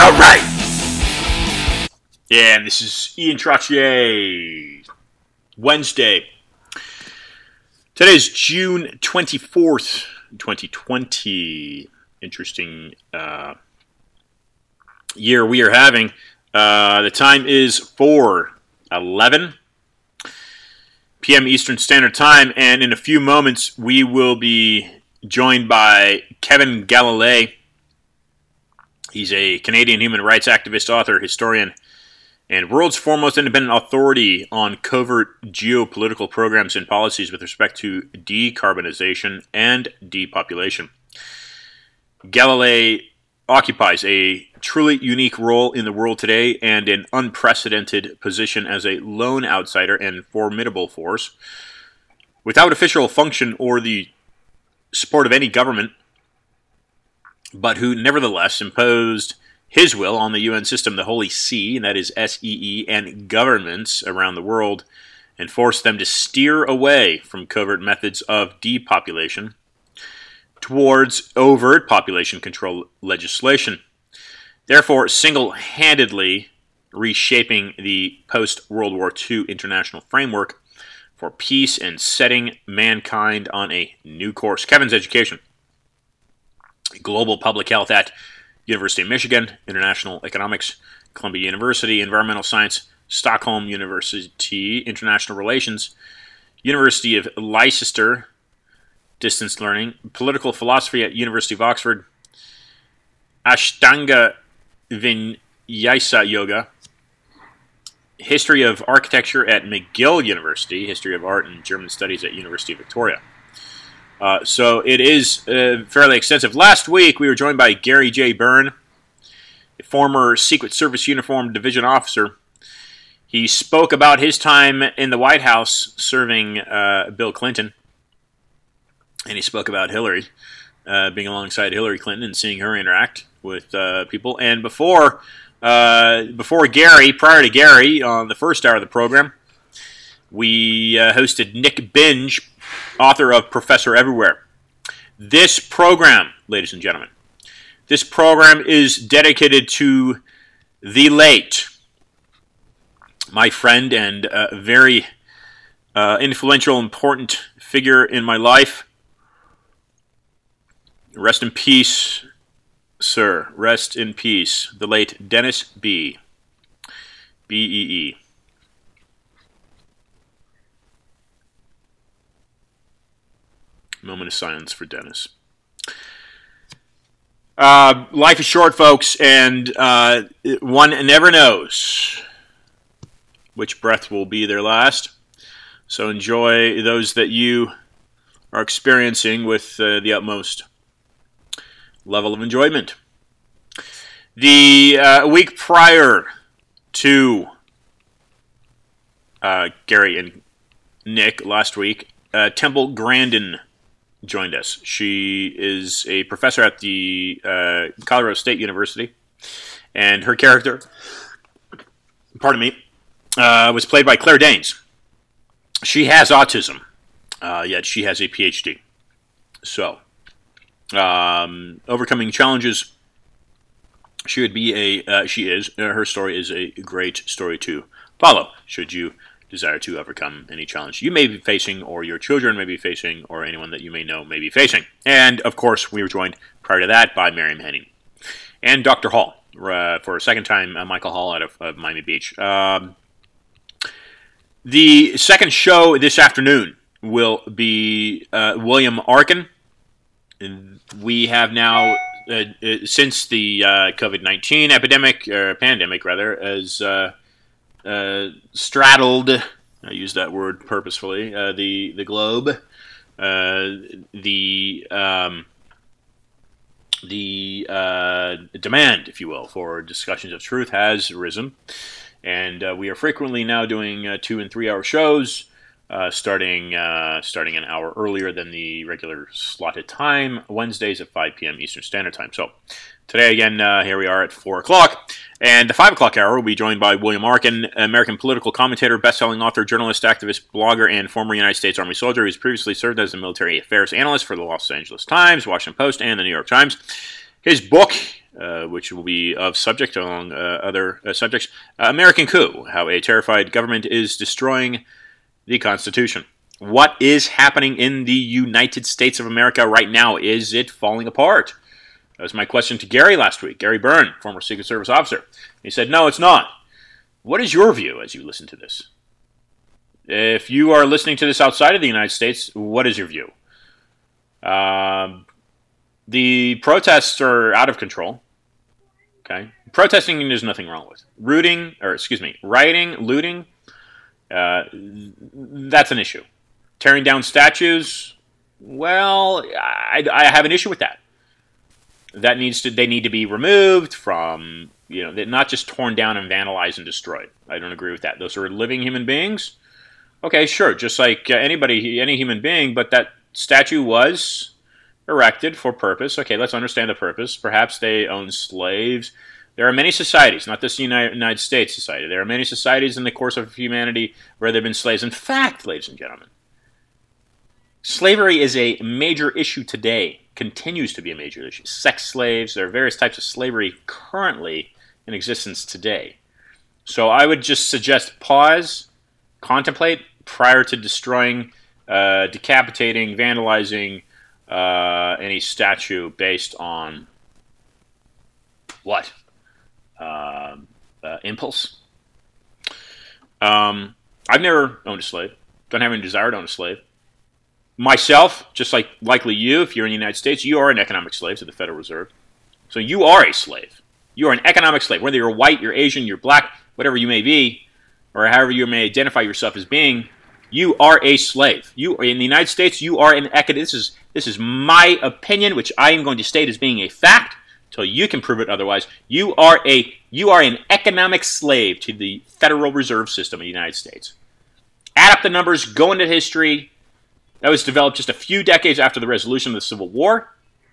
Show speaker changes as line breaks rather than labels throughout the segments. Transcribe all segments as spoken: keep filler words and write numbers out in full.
All right. Yeah, and this is Ian Trottier. Wednesday. Today is June twenty-fourth, twenty twenty. Interesting uh, year we are having. Uh, the time is four eleven p.m. Eastern Standard Time, and in a few moments we will be joined by Kevin Galilei. He's a Canadian human rights activist, author, historian, and world's foremost independent authority on covert geopolitical programs and policies with respect to decarbonization and depopulation. Galilei occupies a truly unique role in the world today and an unprecedented position as a lone outsider and formidable force. Without official function or the support of any government, but who nevertheless imposed his will on the U N system, the Holy See, and that is S E E, and governments around the world, and forced them to steer away from covert methods of depopulation towards overt population control legislation, therefore single-handedly reshaping the post-World War Two international framework for peace and setting mankind on a new course. Kevin's education: global public health at University of Michigan, international economics, Columbia University, environmental science, Stockholm University, international relations, University of Leicester, distance learning, political philosophy at University of Oxford, Ashtanga Vinyasa Yoga, history of architecture at McGill University, history of art and German studies at University of Victoria. Uh, so it is uh, fairly extensive. Last week, we were joined by Gary J. Byrne, a former Secret Service Uniform Division officer. He spoke about his time in the White House serving uh, Bill Clinton, and he spoke about Hillary, uh, being alongside Hillary Clinton and seeing her interact with uh, people. And before, uh, before Gary, prior to Gary, on the first hour of the program, we uh, hosted Nick Binge, author of Professor Everywhere. This program, ladies and gentlemen, this program is dedicated to the late, my friend and uh, very uh, influential, important figure in my life. Rest in peace, sir. Rest in peace. The late Dennis B. B E E. Moment of silence for Dennis. Uh, life is short, folks, and uh, one never knows which breath will be their last. So enjoy those that you are experiencing with uh, the utmost level of enjoyment. The uh, week prior to uh, Gary and Nick last week, uh, Temple Grandin joined us. She is a professor at the uh, Colorado State University, and her character, pardon me, uh, was played by Claire Danes. She has autism, uh, yet she has a P H D. So, um, overcoming challenges, she would be a, uh, she is, uh, her story is a great story to follow, should you desire to overcome any challenge you may be facing, or your children may be facing, or anyone that you may know may be facing. And, of course, we were joined prior to that by Miriam Henning. And Doctor Hall, uh, for a second time, uh, Michael Hall out of, of Miami Beach. Um, the second show this afternoon will be uh, William Arkin. We have now, uh, uh, since the uh, COVID nineteen epidemic, or pandemic rather, as uh, Uh, straddled, I use that word purposefully, uh, the the globe, uh, the um, the uh, demand, if you will, for discussions of truth has risen, and uh, we are frequently now doing uh, two and three hour shows, uh, starting uh, starting an hour earlier than the regular slotted time, Wednesdays at five p.m. Eastern Standard Time. So today again, uh, here we are at four o'clock. And the five o'clock hour will be joined by William Arkin, American political commentator, best-selling author, journalist, activist, blogger, and former United States Army soldier who's previously served as a military affairs analyst for the Los Angeles Times, Washington Post, and the New York Times. His book, uh, which will be of subject among uh, other uh, subjects. Uh, American coup, how a terrified government is destroying the Constitution. What is happening in the United States of America right now? Is it falling apart? That was my question to Gary last week. Gary Byrne, former Secret Service officer. He said, no, it's not. What is your view as you listen to this? If you are listening to this outside of the United States, what is your view? Um, the protests are out of control. Okay, protesting there's nothing wrong with. Rooting, or excuse me, rioting, looting, uh, that's an issue. Tearing down statues, well, I, I have an issue with that. That needs to, they need to be removed from, you know, not just torn down and vandalized and destroyed. I don't agree with that. Those are living human beings. Okay, sure, just like uh, anybody, any human being, but that statue was erected for purpose. Okay, let's understand the purpose. Perhaps they owned slaves. There are many societies, not just the United, United States society. There are many societies in the course of humanity where there have been slaves. In fact, ladies and gentlemen, slavery is a major issue today, continues to be a major issue. Sex slaves, there are various types of slavery currently in existence today. So I would just suggest pause, contemplate prior to destroying, uh, decapitating, vandalizing uh, any statue based on what? Uh, uh, impulse? Um, I've never owned a slave. Don't have any desire to own a slave. Myself, just like likely you, if you're in the United States, you are an economic slave to the Federal Reserve. So you are a slave. You are an economic slave. Whether you're white, you're Asian, you're black, whatever you may be, or however you may identify yourself as being, you are a slave. You in the United States, you are an economic. This is this is my opinion, which I am going to state as being a fact until you can prove it otherwise. You are a you are an economic slave to the Federal Reserve System of the United States. Add up the numbers, go into history. That was developed just a few decades after the resolution of the Civil War.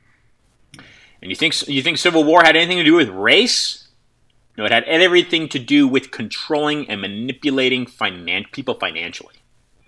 And you think you think Civil War had anything to do with race? No, it had everything to do with controlling and manipulating finan- people financially.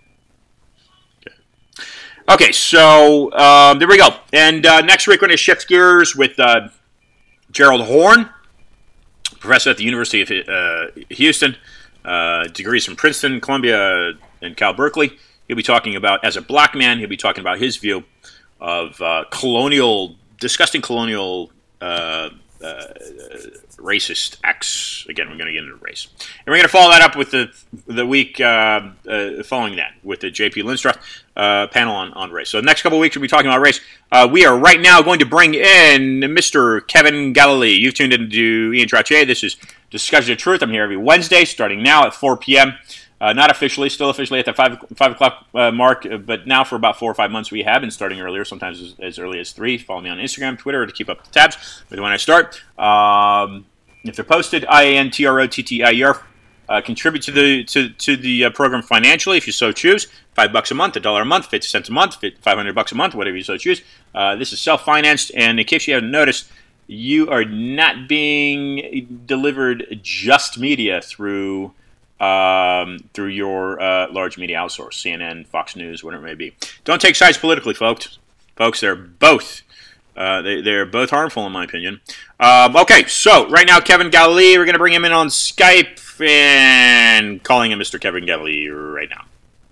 Okay, okay so um, there we go. And uh, next week we're going to shift gears with uh, Gerald Horne, professor at the University of uh, Houston, uh, degrees from Princeton, Columbia, and Cal Berkeley. He'll be talking about, as a black man, he'll be talking about his view of uh, colonial, disgusting colonial uh, uh, racist acts. Again, we're going to get into race. And we're going to follow that up with the the week uh, uh, following that with the J P Lindstrup uh, panel on, on race. So the next couple of weeks we'll be talking about race. Uh, we are right now going to bring in Mister Kevin Galilee. You've tuned into Ian Trottier. This is Discussion of Truth. I'm here every Wednesday starting now at four p.m. Uh, not officially, still officially at the five, five o'clock uh, mark, uh, but now for about four or five months we have been starting earlier, sometimes as, as early as three. Follow me on Instagram, Twitter to keep up the tabs with when I start. Um, if they're posted, I A N T R O T T I E R. Uh, contribute to the to, to the uh, program financially if you so choose. Five bucks a month, a dollar a month, fifty cents a month, five hundred bucks a month, whatever you so choose. Uh, this is self-financed, and in case you haven't noticed, you are not being delivered just media through... Um, through your uh, large media outsource, C N N, Fox News, whatever it may be. Don't take sides politically, folks. Folks, they're both uh, they, they're both harmful, in my opinion. Um, okay, so right now, Kevin Galilee, we're going to bring him in on Skype and calling him Mister Kevin Galilee right now.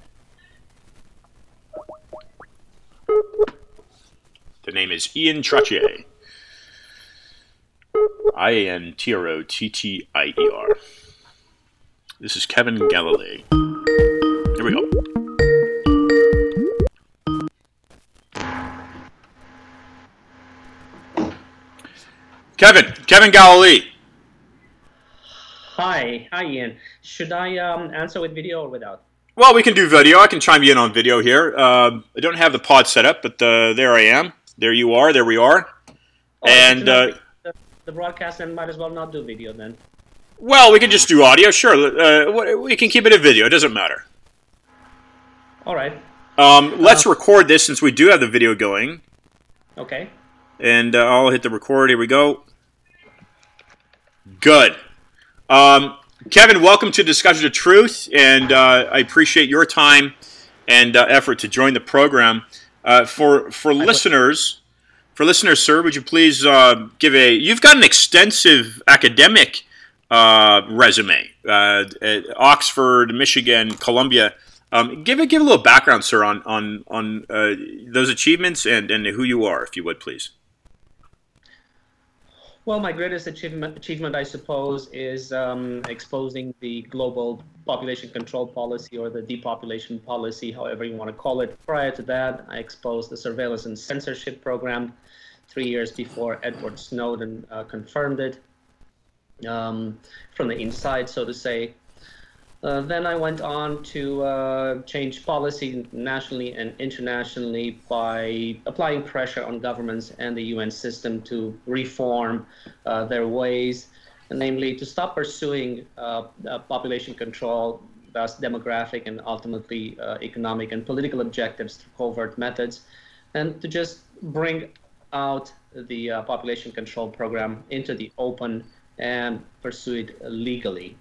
The name is Ian Trottier. I A N T R O T T I E R. This is Kevin Galilee. Here we go. Kevin, Kevin Galilee.
Hi, hi Ian. Should I um, answer with video or without?
Well, we can do video. I can chime you in on video here. Uh, I don't have the pod set up, but uh, there I am. There you are. There we are.
Oh,
and uh,
the, the broadcast, and might as well not do video then.
Well, we can just do audio, sure. Uh, we can keep it a video. It doesn't matter.
All right.
Um, let's
uh,
record this since we do have the video going.
Okay.
And uh, I'll hit the record. Here we go. Good. Um, Kevin, welcome to Discussion of Truth, and uh, I appreciate your time and uh, effort to join the program. Uh, for for I listeners For listeners, sir, would you please uh, give a? You've got an extensive academic uh, resume: uh, at Oxford, Michigan, Columbia. Um, give a give a little background, sir, on on on uh, those achievements and, and who you are, if you would, please.
Well, my greatest achievement, achievement I suppose, is um, exposing the global population control policy, or the depopulation policy, however you want to call it. Prior to that, I exposed the surveillance and censorship program three years before Edward Snowden uh, confirmed it, um, from the inside, so to say. Uh, then I went on to uh, change policy nationally and internationally by applying pressure on governments and the U N system to reform uh, their ways, and namely to stop pursuing uh, uh, population control, thus demographic and ultimately uh, economic and political objectives through covert methods, and to just bring out the uh, population control program into the open and pursue it legally.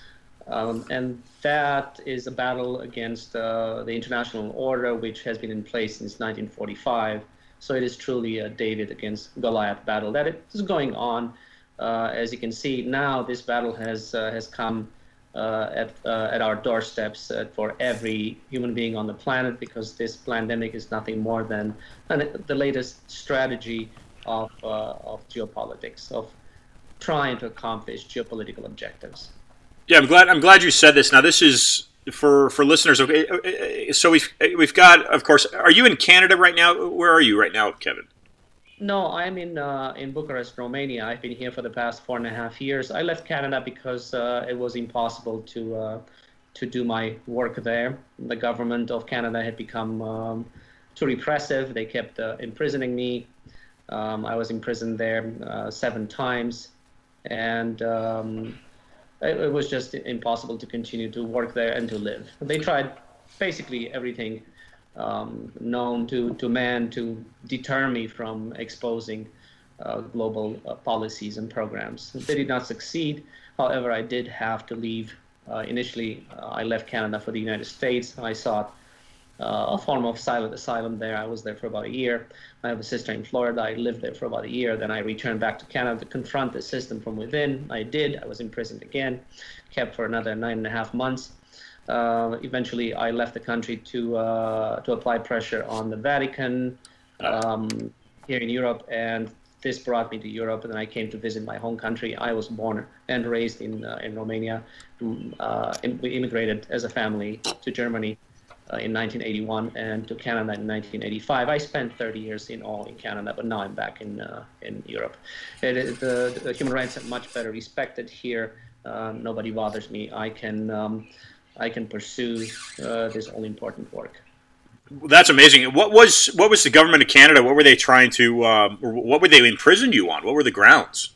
Um, and that is a battle against uh, the international order, which has been in place since nineteen forty-five. So it is truly a David against Goliath battle that is going on. Uh, as you can see now, this battle has uh, has come uh, at uh, at our doorsteps uh, for every human being on the planet, because this pandemic is nothing more than an, the latest strategy of uh, of geopolitics, of trying to accomplish geopolitical objectives.
Yeah, I'm glad. I'm glad you said this. Now, this is for for listeners. Okay, so we've we've got, of course. Are you in Canada right now? Where are you right now, Kevin?
No, I'm in uh, in Bucharest, Romania. I've been here for the past four and a half years. I left Canada because uh, it was impossible to uh, to do my work there. The government of Canada had become um, too repressive. They kept uh, imprisoning me. Um, I was imprisoned there uh, seven times, and um, it was just impossible to continue to work there and to live. They tried basically everything um, known to, to man to deter me from exposing uh, global uh, policies and programs. They did not succeed. However, I did have to leave. Uh, initially, uh, I left Canada for the United States. I sought uh, a form of silent asylum there. I was there for about a year. I have a sister in Florida. I lived there for about a year. Then I returned back to Canada to confront the system from within. I did. I was imprisoned again, kept for another nine and a half months. Uh, eventually, I left the country to uh, to apply pressure on the Vatican um, here in Europe, and this brought me to Europe. And then I came to visit my home country. I was born and raised in uh, in Romania. Uh, we immigrated as a family to Germany Uh, in nineteen eighty-one and to Canada in nineteen eighty-five. I spent thirty years in all in Canada, but now I'm back in uh, in Europe. It, it, the, the human rights are much better respected here. Uh, nobody bothers me. I can um, I can pursue uh, this all important work.
That's amazing. What was what was the government of Canada? What were they trying to? Um, or what were they imprison you on? What were the grounds?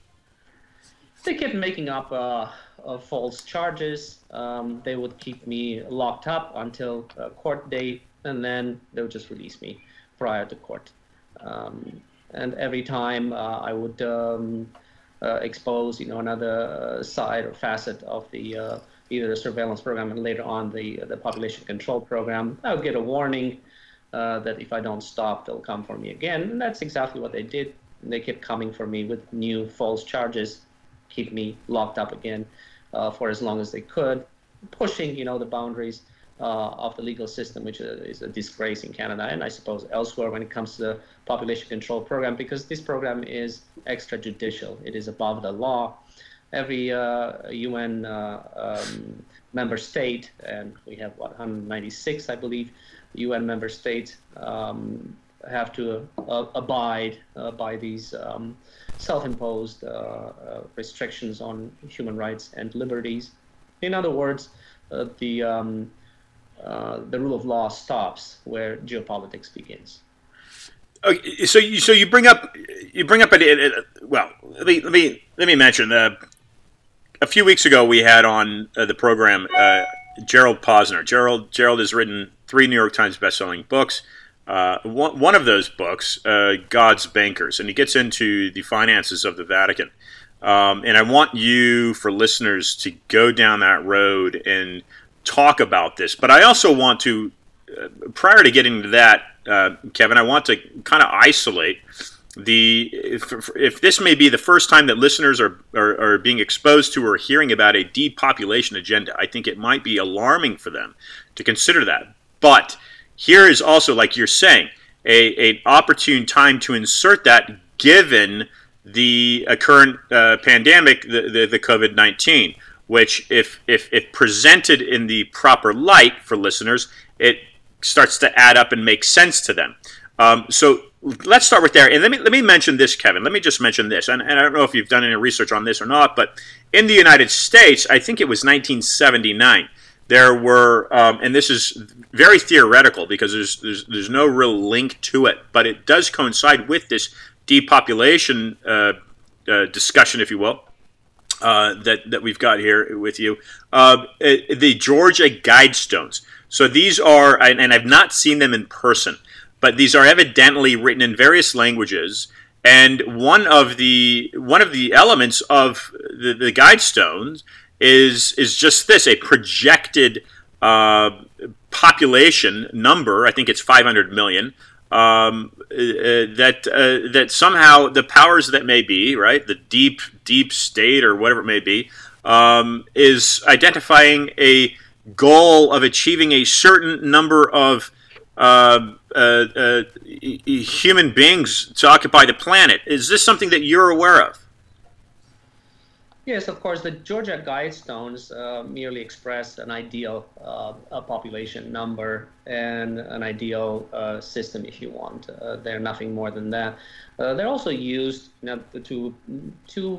They kept making up uh, uh, false charges. Um, they would keep me locked up until uh, court date, and then they would just release me prior to court. Um, and every time uh, I would um, uh, expose, you know, another side or facet of the uh, either the surveillance program and later on the the population control program, I would get a warning uh, that if I don't stop, they'll come for me again. And that's exactly what they did. They kept coming for me with new false charges, keep me locked up again uh, for as long as they could, pushing, you know, the boundaries uh, of the legal system, which is a disgrace in Canada and I suppose elsewhere when it comes to the population control program, because this program is extrajudicial. It is above the law. Every uh, U N uh, um, member state, and we have what, one hundred ninety-six, I believe, U N member states um, have to uh, abide uh, by these um, self-imposed uh, uh, restrictions on human rights and liberties. In other words, uh, the um, uh, the rule of law stops where geopolitics begins.
Okay, so you so you bring up you bring up a, well. Let me let me let me mention. Uh, a few weeks ago, we had on uh, the program uh, Gerald Posner. Gerald Gerald has written three New York Times best-selling books. Uh, one, one of those books, uh, God's Bankers, and he gets into the finances of the Vatican. Um, and I want you, for listeners, to go down that road and talk about this. But I also want to, uh, prior to getting to that, uh, Kevin, I want to kind of isolate the if, if this may be the first time that listeners are, are, are being exposed to or hearing about a depopulation agenda, I think it might be alarming for them to consider that. But here is also, like you're saying, a an opportune time to insert that, given the uh, current uh, pandemic, the, the, the COVID nineteen, which if, if if presented in the proper light for listeners, it starts to add up and make sense to them. Um, so let's start with there. And let me let me mention this, Kevin. Let me just mention this. And, and I don't know if you've done any research on this or not, but in the United States, I think it was nineteen seventy-nine, there were, um, and this is very theoretical because there's, there's there's no real link to it, but it does coincide with this depopulation uh, uh, discussion, if you will, uh, that, that we've got here with you. Uh, the Georgia Guidestones. So these are, and I've not seen them in person, but these are evidently written in various languages. And one of the one of the elements of the, the Guidestones is is just this: a projected uh, population number. I think it's five hundred million. Um, uh, that uh, that somehow the powers that may be, right, the deep deep state or whatever it may be, um, is identifying a goal of achieving a certain number of uh, uh, uh, human beings to occupy the planet. Is this something that you're aware of?
Yes, of course. The Georgia Guidestones uh, merely express an ideal uh, a population number and an ideal uh, system, if you want. Uh, they're nothing more than that. Uh, they're also used, you know, to to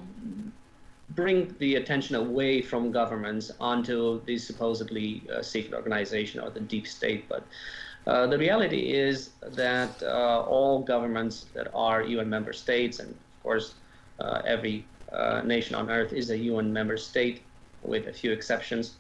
bring the attention away from governments onto the supposedly uh, secret organization or the deep state. But uh, the reality is that uh, all governments that are U N member states, and of course uh, every uh, nation on earth is a U N member state with a few exceptions,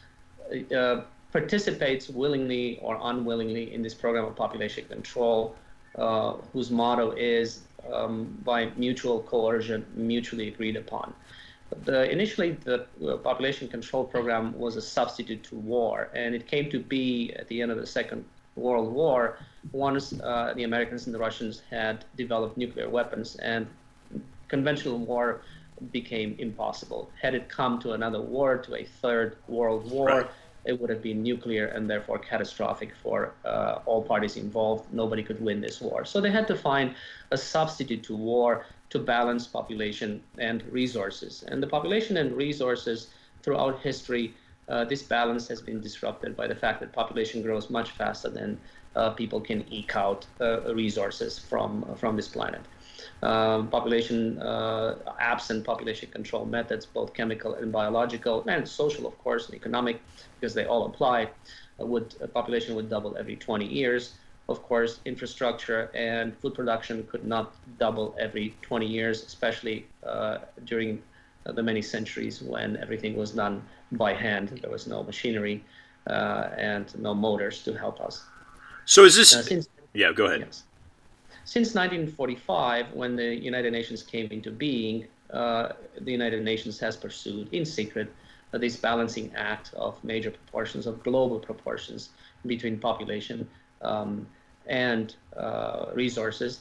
uh, participates willingly or unwillingly in this program of population control, uh, whose motto is um, by mutual coercion, mutually agreed upon. The, initially, the uh, population control program was a substitute to war, and it came to be at the end of the Second World War, once uh, the Americans and the Russians had developed nuclear weapons, and conventional war became impossible. Had it come to another war, to a third world war, right, it would have been nuclear and therefore catastrophic for uh, all parties involved. Nobody could win this war. So they had to find a substitute to war to balance population and resources. And the population and resources throughout history, uh, this balance has been disrupted by the fact that population grows much faster than uh, people can eke out uh, resources from, uh, from this planet. Um, population, uh, absent population control methods, both chemical and biological, and social, of course, and economic, because they all apply, uh, would uh, population would double every twenty years. Of course, infrastructure and food production could not double every twenty years, especially uh, during uh, the many centuries when everything was done by hand. There was no machinery uh, and no motors to help us.
So is this...
Uh, since,
yeah, go ahead.
Yes. Since nineteen forty-five, when the United Nations came into being, uh, the United Nations has pursued in secret uh, this balancing act of major proportions, of global proportions between population um, and uh, resources.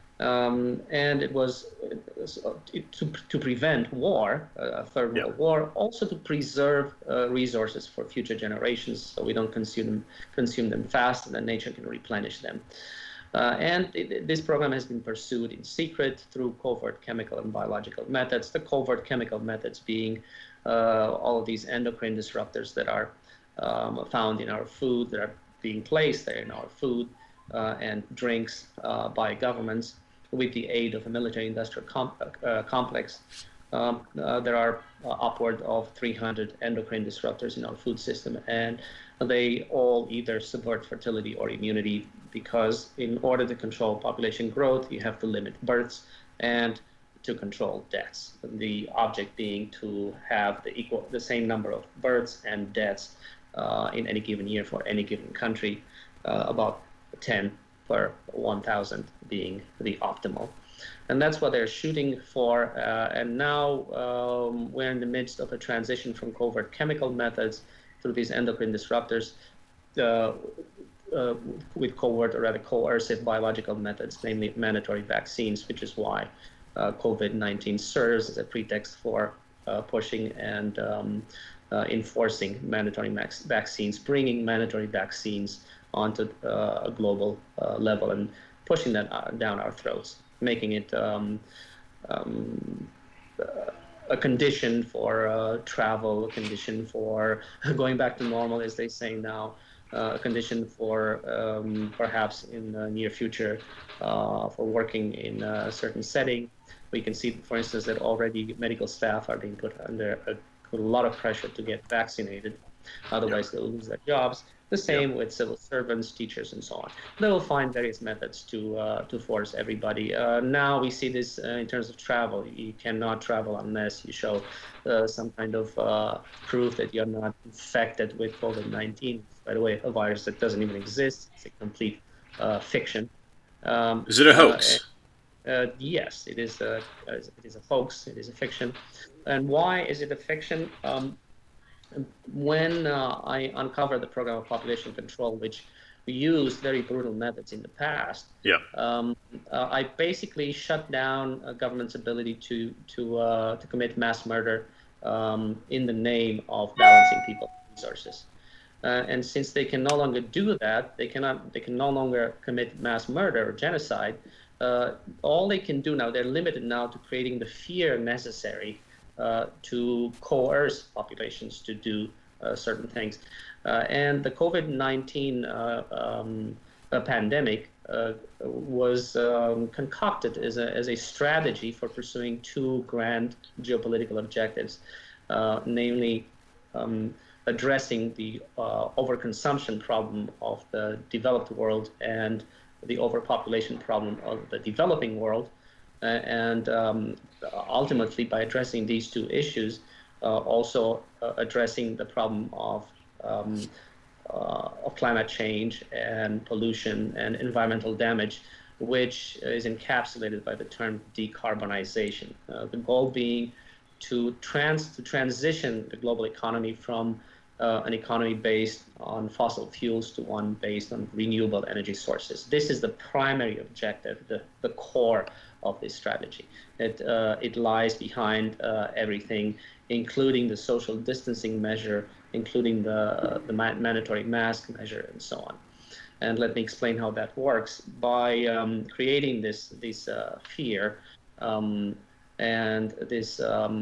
Um, and it was uh, to, to prevent war, a third
yeah.
world war, also to preserve uh, resources for future generations so we don't consume them, consume them fast and then nature can replenish them. Uh, and it, this program has been pursued in secret through covert chemical and biological methods, the covert chemical methods being uh, all of these endocrine disruptors that are um, found in our food, that are being placed there in our food uh, and drinks uh, by governments with the aid of a military-industrial comp uh, complex. Um, uh, there are uh, upward of three hundred endocrine disruptors in our food system, and they all either subvert fertility or immunity, because in order to control population growth, you have to limit births and to control deaths. The object being to have the equal, the same number of births and deaths uh, in any given year for any given country, uh, about ten per one thousand being the optimal. And that's what they're shooting for. Uh, and now um, we're in the midst of a transition from covert chemical methods through these endocrine disruptors. Uh, uh, with covert or rather coercive biological methods, namely mandatory vaccines, which is why uh, COVID nineteen serves as a pretext for uh, pushing and um, uh, enforcing mandatory max vaccines, bringing mandatory vaccines onto uh, a global uh, level and pushing that uh, down our throats, making it um, um, uh, a condition for uh, travel, a condition for going back to normal, as they say now, uh, a condition for um, perhaps in the near future uh, for working in a certain setting. We can see, for instance, that already medical staff are being put under a, a lot of pressure to get vaccinated. Otherwise, yeah. they'll lose their jobs. The same yeah. with civil servants, teachers, and so on. They will find various methods to uh, to force everybody. Uh, now we see this uh, in terms of travel. You cannot travel unless you show uh, some kind of uh, proof that you're not infected with COVID nineteen. By the way, a virus that doesn't even exist. It's a complete uh, fiction.
Um, is it a hoax?
Uh, uh, yes, it is. A, it is a hoax. It is a fiction. And why is it a fiction? Um, When uh, I uncovered the program of population control, which we used very brutal methods in the past,
yeah.
um, uh, I basically shut down a government's ability to to uh, to commit mass murder um, in the name of balancing people's resources. Uh, and since they can no longer do that, they cannot they can no longer commit mass murder or genocide. Uh, all they can do now, they're limited now to creating the fear necessary Uh, to coerce populations to do uh, certain things. Uh, and the COVID nineteen uh, um, uh, pandemic uh, was um, concocted as a, as a strategy for pursuing two grand geopolitical objectives, uh, namely um, addressing the uh, overconsumption problem of the developed world and the overpopulation problem of the developing world. Uh, and um, ultimately, by addressing these two issues, uh, also uh, addressing the problem of, um, uh, of climate change and pollution and environmental damage, which is encapsulated by the term decarbonization. Uh, the goal being to, trans to transition the global economy from uh, an economy based on fossil fuels to one based on renewable energy sources. This is the primary objective, the, the core of this strategy. It, uh, it lies behind uh, everything, including the social distancing measure, including the, uh, the mandatory mask measure, and so on. And let me explain how that works. By um, creating this, this uh, fear um, and this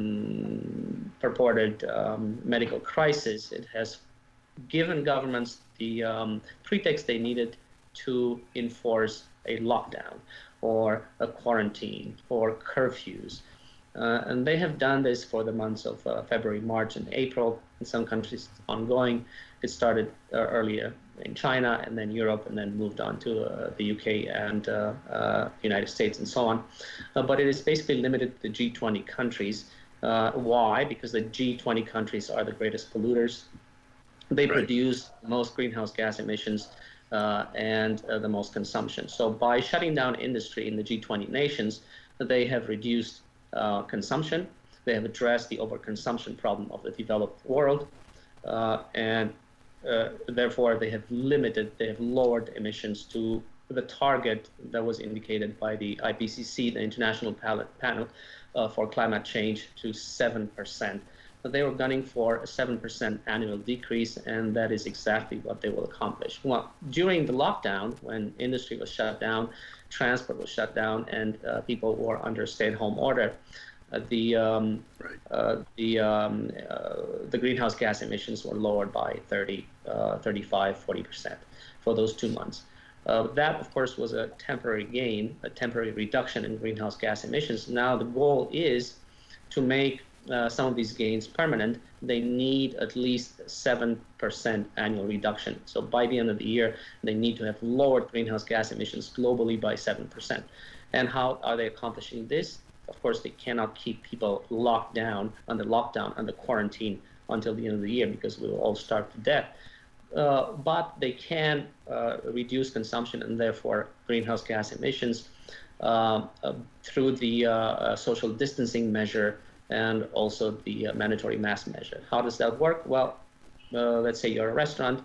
um, purported um, medical crisis, it has given governments the um, pretext they needed to enforce a lockdown or a quarantine or curfews. Uh, and they have done this for the months of uh, February, March, and April. In some countries, it's ongoing. It started uh, earlier in China and then Europe and then moved on to uh, the U K and uh, uh, United States and so on. Uh, but it is basically limited to the G twenty countries. Uh, why? Because the G twenty countries are the greatest polluters. They right. produce most greenhouse gas emissions Uh, and uh, the most consumption. So by shutting down industry in the G twenty nations, they have reduced uh, consumption. They have addressed the overconsumption problem of the developed world, uh, and uh, therefore they have limited, they have lowered emissions to the target that was indicated by the I P C C, the International Panel uh, for Climate Change, to seven percent. But they were gunning for a seven percent annual decrease, and that is exactly what they will accomplish. Well, during the lockdown, when industry was shut down, transport was shut down, and uh, people were under stay-at-home order, uh, the um, right. uh, the um, uh, the greenhouse gas emissions were lowered by thirty, uh, thirty-five, forty percent for those two months. Uh, that, of course, was a temporary gain, a temporary reduction in greenhouse gas emissions. Now the goal is to make Uh, some of these gains permanent. They need at least seven percent annual reduction. So by the end of the year, they need to have lowered greenhouse gas emissions globally by seven percent. And how are they accomplishing this? Of course, they cannot keep people locked down, under lockdown, under quarantine until the end of the year, because we will all starve to death. Uh, but they can uh, reduce consumption and therefore greenhouse gas emissions uh, uh, through the uh, uh, social distancing measure and also the uh, mandatory mask measure. How does that work? Well, uh, let's say you're a restaurant,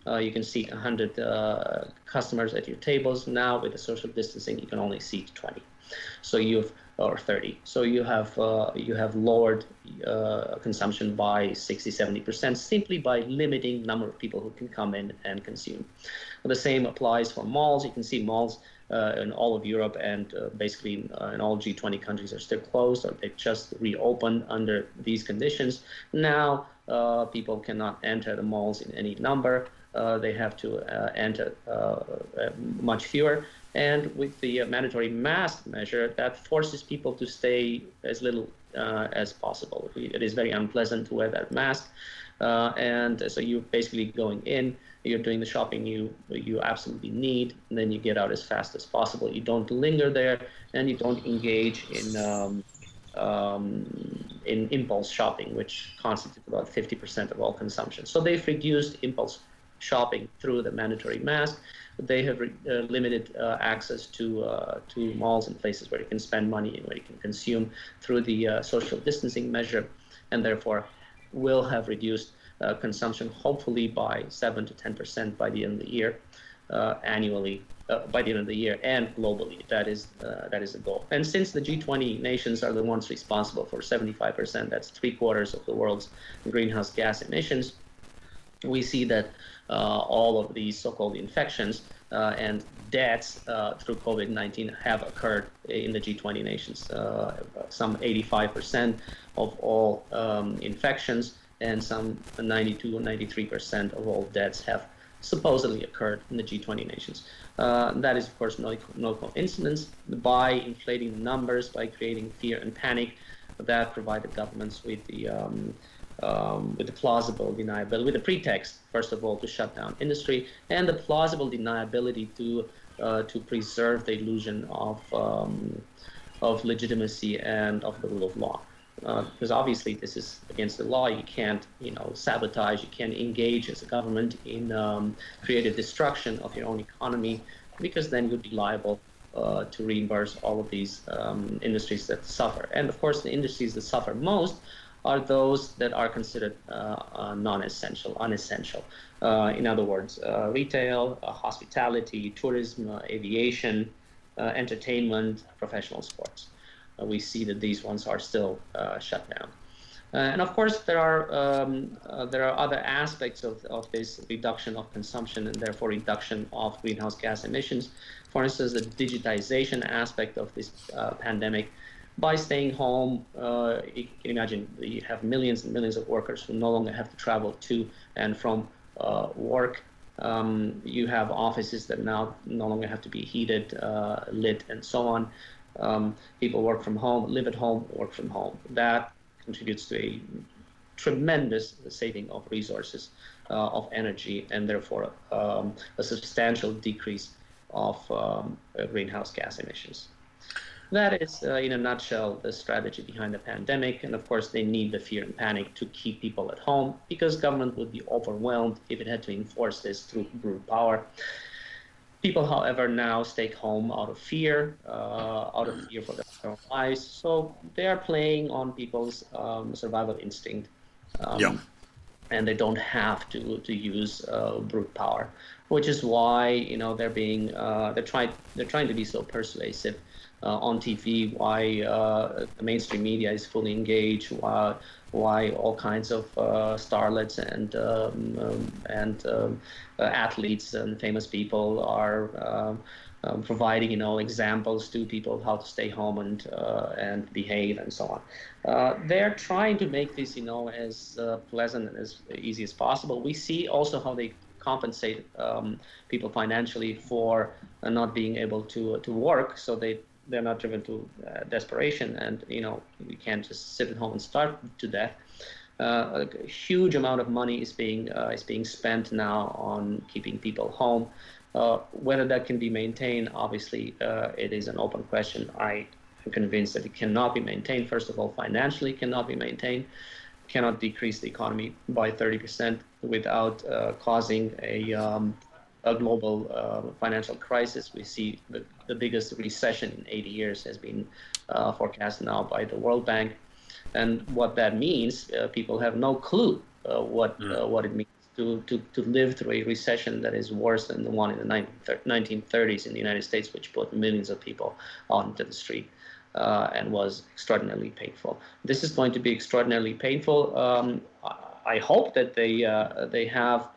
uh, you can seat one hundred uh, customers at your tables. Now with the social distancing, you can only seat twenty. So you've or thirty. So you have uh, you have lowered uh, consumption by sixty, seventy percent simply by limiting the number of people who can come in and consume. The same applies for malls. You can see malls uh, in all of Europe and uh, basically uh, in all G twenty countries are still closed, or they've just reopened under these conditions. Now uh, people cannot enter the malls in any number. Uh, they have to uh, enter uh, much fewer. And with the uh, mandatory mask measure, that forces people to stay as little uh, as possible. It is very unpleasant to wear that mask. Uh, and so you're basically going in, you're doing the shopping you you absolutely need, and then you get out as fast as possible. You don't linger there, and you don't engage in um, um, in impulse shopping, which constitutes about fifty percent of all consumption. So they've reduced impulse shopping through the mandatory mask. They have re- uh, limited uh, access to uh, to malls and places where you can spend money and where you can consume through the uh, social distancing measure, and therefore will have reduced uh, consumption hopefully by seven to ten percent by the end of the year, uh, annually, uh, by the end of the year, and globally. That is uh, that is the goal. And since the G twenty nations are the ones responsible for seventy-five percent, that's three quarters of the world's greenhouse gas emissions, we see that uh, all of these so-called infections uh, and deaths uh, through COVID nineteen have occurred in the G twenty nations. Uh, some eighty-five percent of all um, infections and some ninety-two or ninety-three percent of all deaths have supposedly occurred in the G twenty nations. Uh, that is, of course, no, no coincidence. By inflating the numbers, by creating fear and panic, that provided governments with the um, Um, with the plausible deniability, with the pretext, first of all, to shut down industry, and the plausible deniability to uh, to preserve the illusion of um, of legitimacy and of the rule of law. Uh, because obviously this is against the law. You can't, you know, sabotage. You can't engage as a government in um, creative destruction of your own economy, because then you'd be liable uh, to reimburse all of these um, industries that suffer. And of course, the industries that suffer most are those that are considered uh, uh, non-essential, unessential. Uh, in other words, uh, retail, uh, hospitality, tourism, uh, aviation, uh, entertainment, professional sports. Uh, we see that these ones are still uh, shut down. Uh, and of course, there are um, uh, there are other aspects of, of this reduction of consumption and therefore reduction of greenhouse gas emissions. For instance, the digitization aspect of this uh, pandemic. By staying home, uh, you can imagine you have millions and millions of workers who no longer have to travel to and from uh, work. Um, you have offices that now no longer have to be heated, uh, lit, and so on. Um, people work from home, live at home, work from home. That contributes to a tremendous saving of resources, uh, of energy, and therefore um, a substantial decrease of um, greenhouse gas emissions. That is, uh, in a nutshell, the strategy behind the pandemic. And of course, they need the fear and panic to keep people at home, because government would be overwhelmed if it had to enforce this through brute power. People, however, now stay home out of fear, uh, out of fear for their own lives. So they are playing on people's um, survival instinct. Um,
yeah.
And they don't have to to use uh, brute power, which is why, you know, they're being uh, they're trying they're trying to be so persuasive uh, on T V. Why uh, the mainstream media is fully engaged. Why why all kinds of uh, starlets and um, um, and um, uh, athletes and famous people are um, um, providing, you know, examples to people how to stay home and uh, and behave and so on. Uh, they're trying to make this, you know, as uh, pleasant and as easy as possible. We see also how they compensate um, people financially for uh, not being able to to work, so they they're not driven to uh, desperation, and you know, we can't just sit at home and starve to death. Uh, a huge amount of money is being uh, is being spent now on keeping people home. Uh, whether that can be maintained, obviously, uh, it is an open question. I am convinced that it cannot be maintained. First of all, financially cannot be maintained. Cannot decrease the economy by thirty percent without uh, causing a um, a global uh, financial crisis. We see the, the biggest recession in eighty years has been uh, forecast now by the World Bank. And what that means, uh, people have no clue uh, what uh, what it means to, to, to live through a recession that is worse than the one in the nineteen thirties in the United States, which put millions of people onto the street uh, and was extraordinarily painful. This is going to be extraordinarily painful. Um, I hope that they uh, they have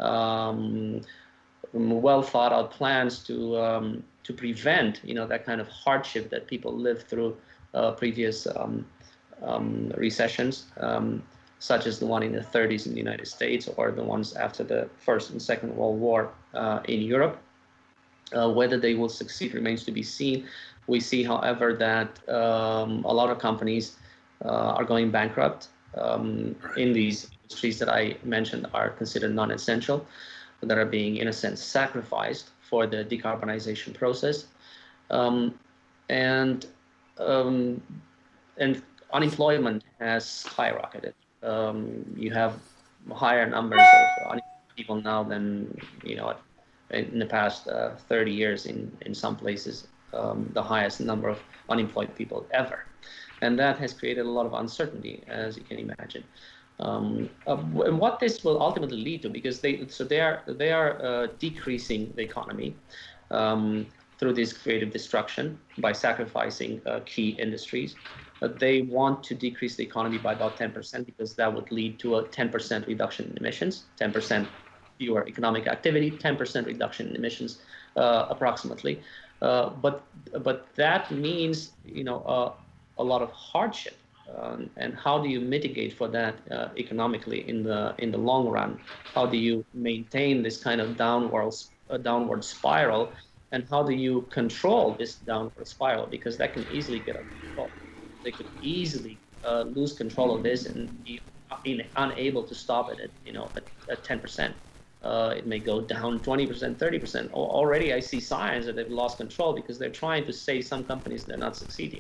um, well thought out plans to um, to prevent you know that kind of hardship that people lived through uh, previous um, um, recessions. Um, such as the one in the thirties in the United States or the ones after the First and Second World War uh, in Europe. Uh, whether they will succeed remains to be seen. We see, however, that um, a lot of companies uh, are going bankrupt um, in these industries that I mentioned are considered non-essential, that are being, in a sense, sacrificed for the decarbonization process. Um, and, um, and unemployment has skyrocketed. Um, you have higher numbers of unemployed people now than you know in the past uh, thirty years. In in some places, um, the highest number of unemployed people ever, and that has created a lot of uncertainty, as you can imagine. Um, uh, and what this will ultimately lead to, because they so they are they are uh, decreasing the economy um, through this creative destruction by sacrificing uh, key industries. Uh, they want to decrease the economy by about ten percent because that would lead to a ten percent reduction in emissions, ten percent fewer economic activity, ten percent reduction in emissions uh, approximately. Uh, but but that means you know uh, a lot of hardship. Um, and how do you mitigate for that uh, economically in the in the long run? How do you maintain this kind of downward uh, downward spiral? And how do you control this downward spiral? Because that can easily get out of control. They could easily uh, lose control of this and be in, unable to stop it at you know at, at ten percent. Uh, it may go down twenty percent, thirty percent. Already, I see signs that they've lost control because they're trying to save some companies. They're not succeeding.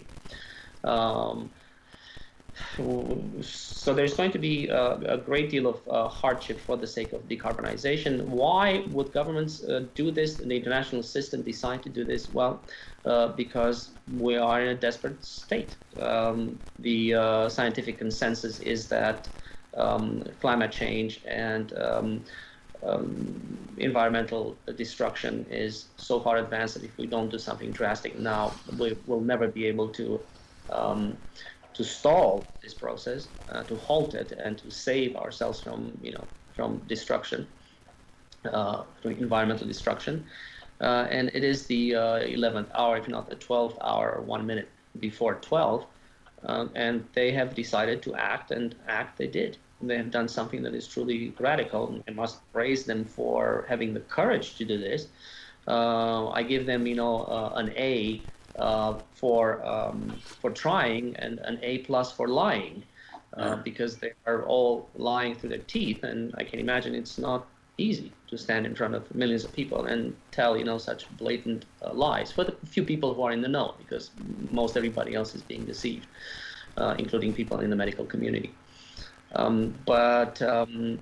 Um, So there's going to be a, a great deal of uh, hardship for the sake of decarbonization. Why would governments uh, do this and the international system decide to do this? Well, uh, because we are in a desperate state. Um, the uh, scientific consensus is that um, climate change and um, um, environmental destruction is so far advanced that if we don't do something drastic now, we will never be able to um, to stall this process, uh, to halt it, and to save ourselves from, you know, from destruction, uh, from environmental destruction. Uh, and it is the uh, eleventh hour, if not the twelfth hour, or one minute before twelve, um, and they have decided to act, and act they did. They have done something that is truly radical, and I must praise them for having the courage to do this. Uh, I give them, you know, uh, an A. Uh, for um, for trying and an A plus for lying, uh, yeah. because they are all lying through their teeth, and I can imagine it's not easy to stand in front of millions of people and tell you know such blatant uh, lies for the few people who are in the know, because most everybody else is being deceived, uh, including people in the medical community. Um, but um,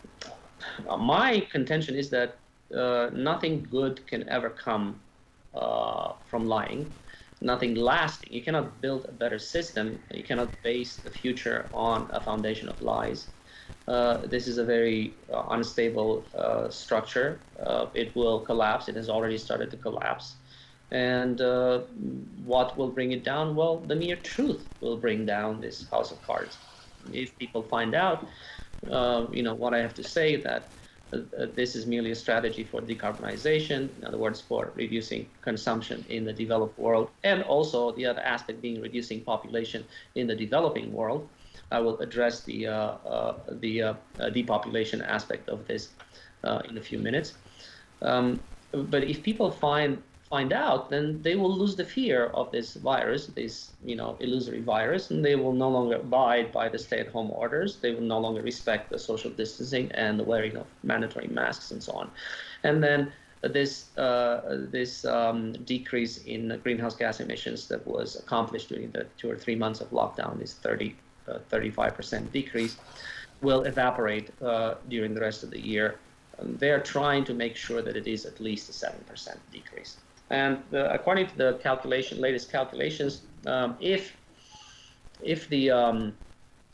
my contention is that uh, nothing good can ever come uh, from lying. Nothing lasting. You cannot build a better system. You cannot base the future on a foundation of lies. Uh, this is a very uh, unstable uh, structure. Uh, it will collapse. It has already started to collapse. And uh, what will bring it down? Well, the mere truth will bring down this house of cards. If people find out, uh, you know, what I have to say, that Uh, this is merely a strategy for decarbonization, in other words, for reducing consumption in the developed world, and also the other aspect being reducing population in the developing world. I will address the uh, uh, the uh, uh, depopulation aspect of this uh, in a few minutes. Um, but if people find find out, then they will lose the fear of this virus, this you know illusory virus, and they will no longer abide by the stay-at-home orders. They will no longer respect the social distancing and the wearing of mandatory masks and so on. And then this uh, this um, decrease in greenhouse gas emissions that was accomplished during the two or three months of lockdown, this thirty, thirty-five percent decrease, will evaporate uh, during the rest of the year. Um, they are trying to make sure that it is at least a seven percent decrease. And uh, according to the calculation, latest calculations, um, if if the um,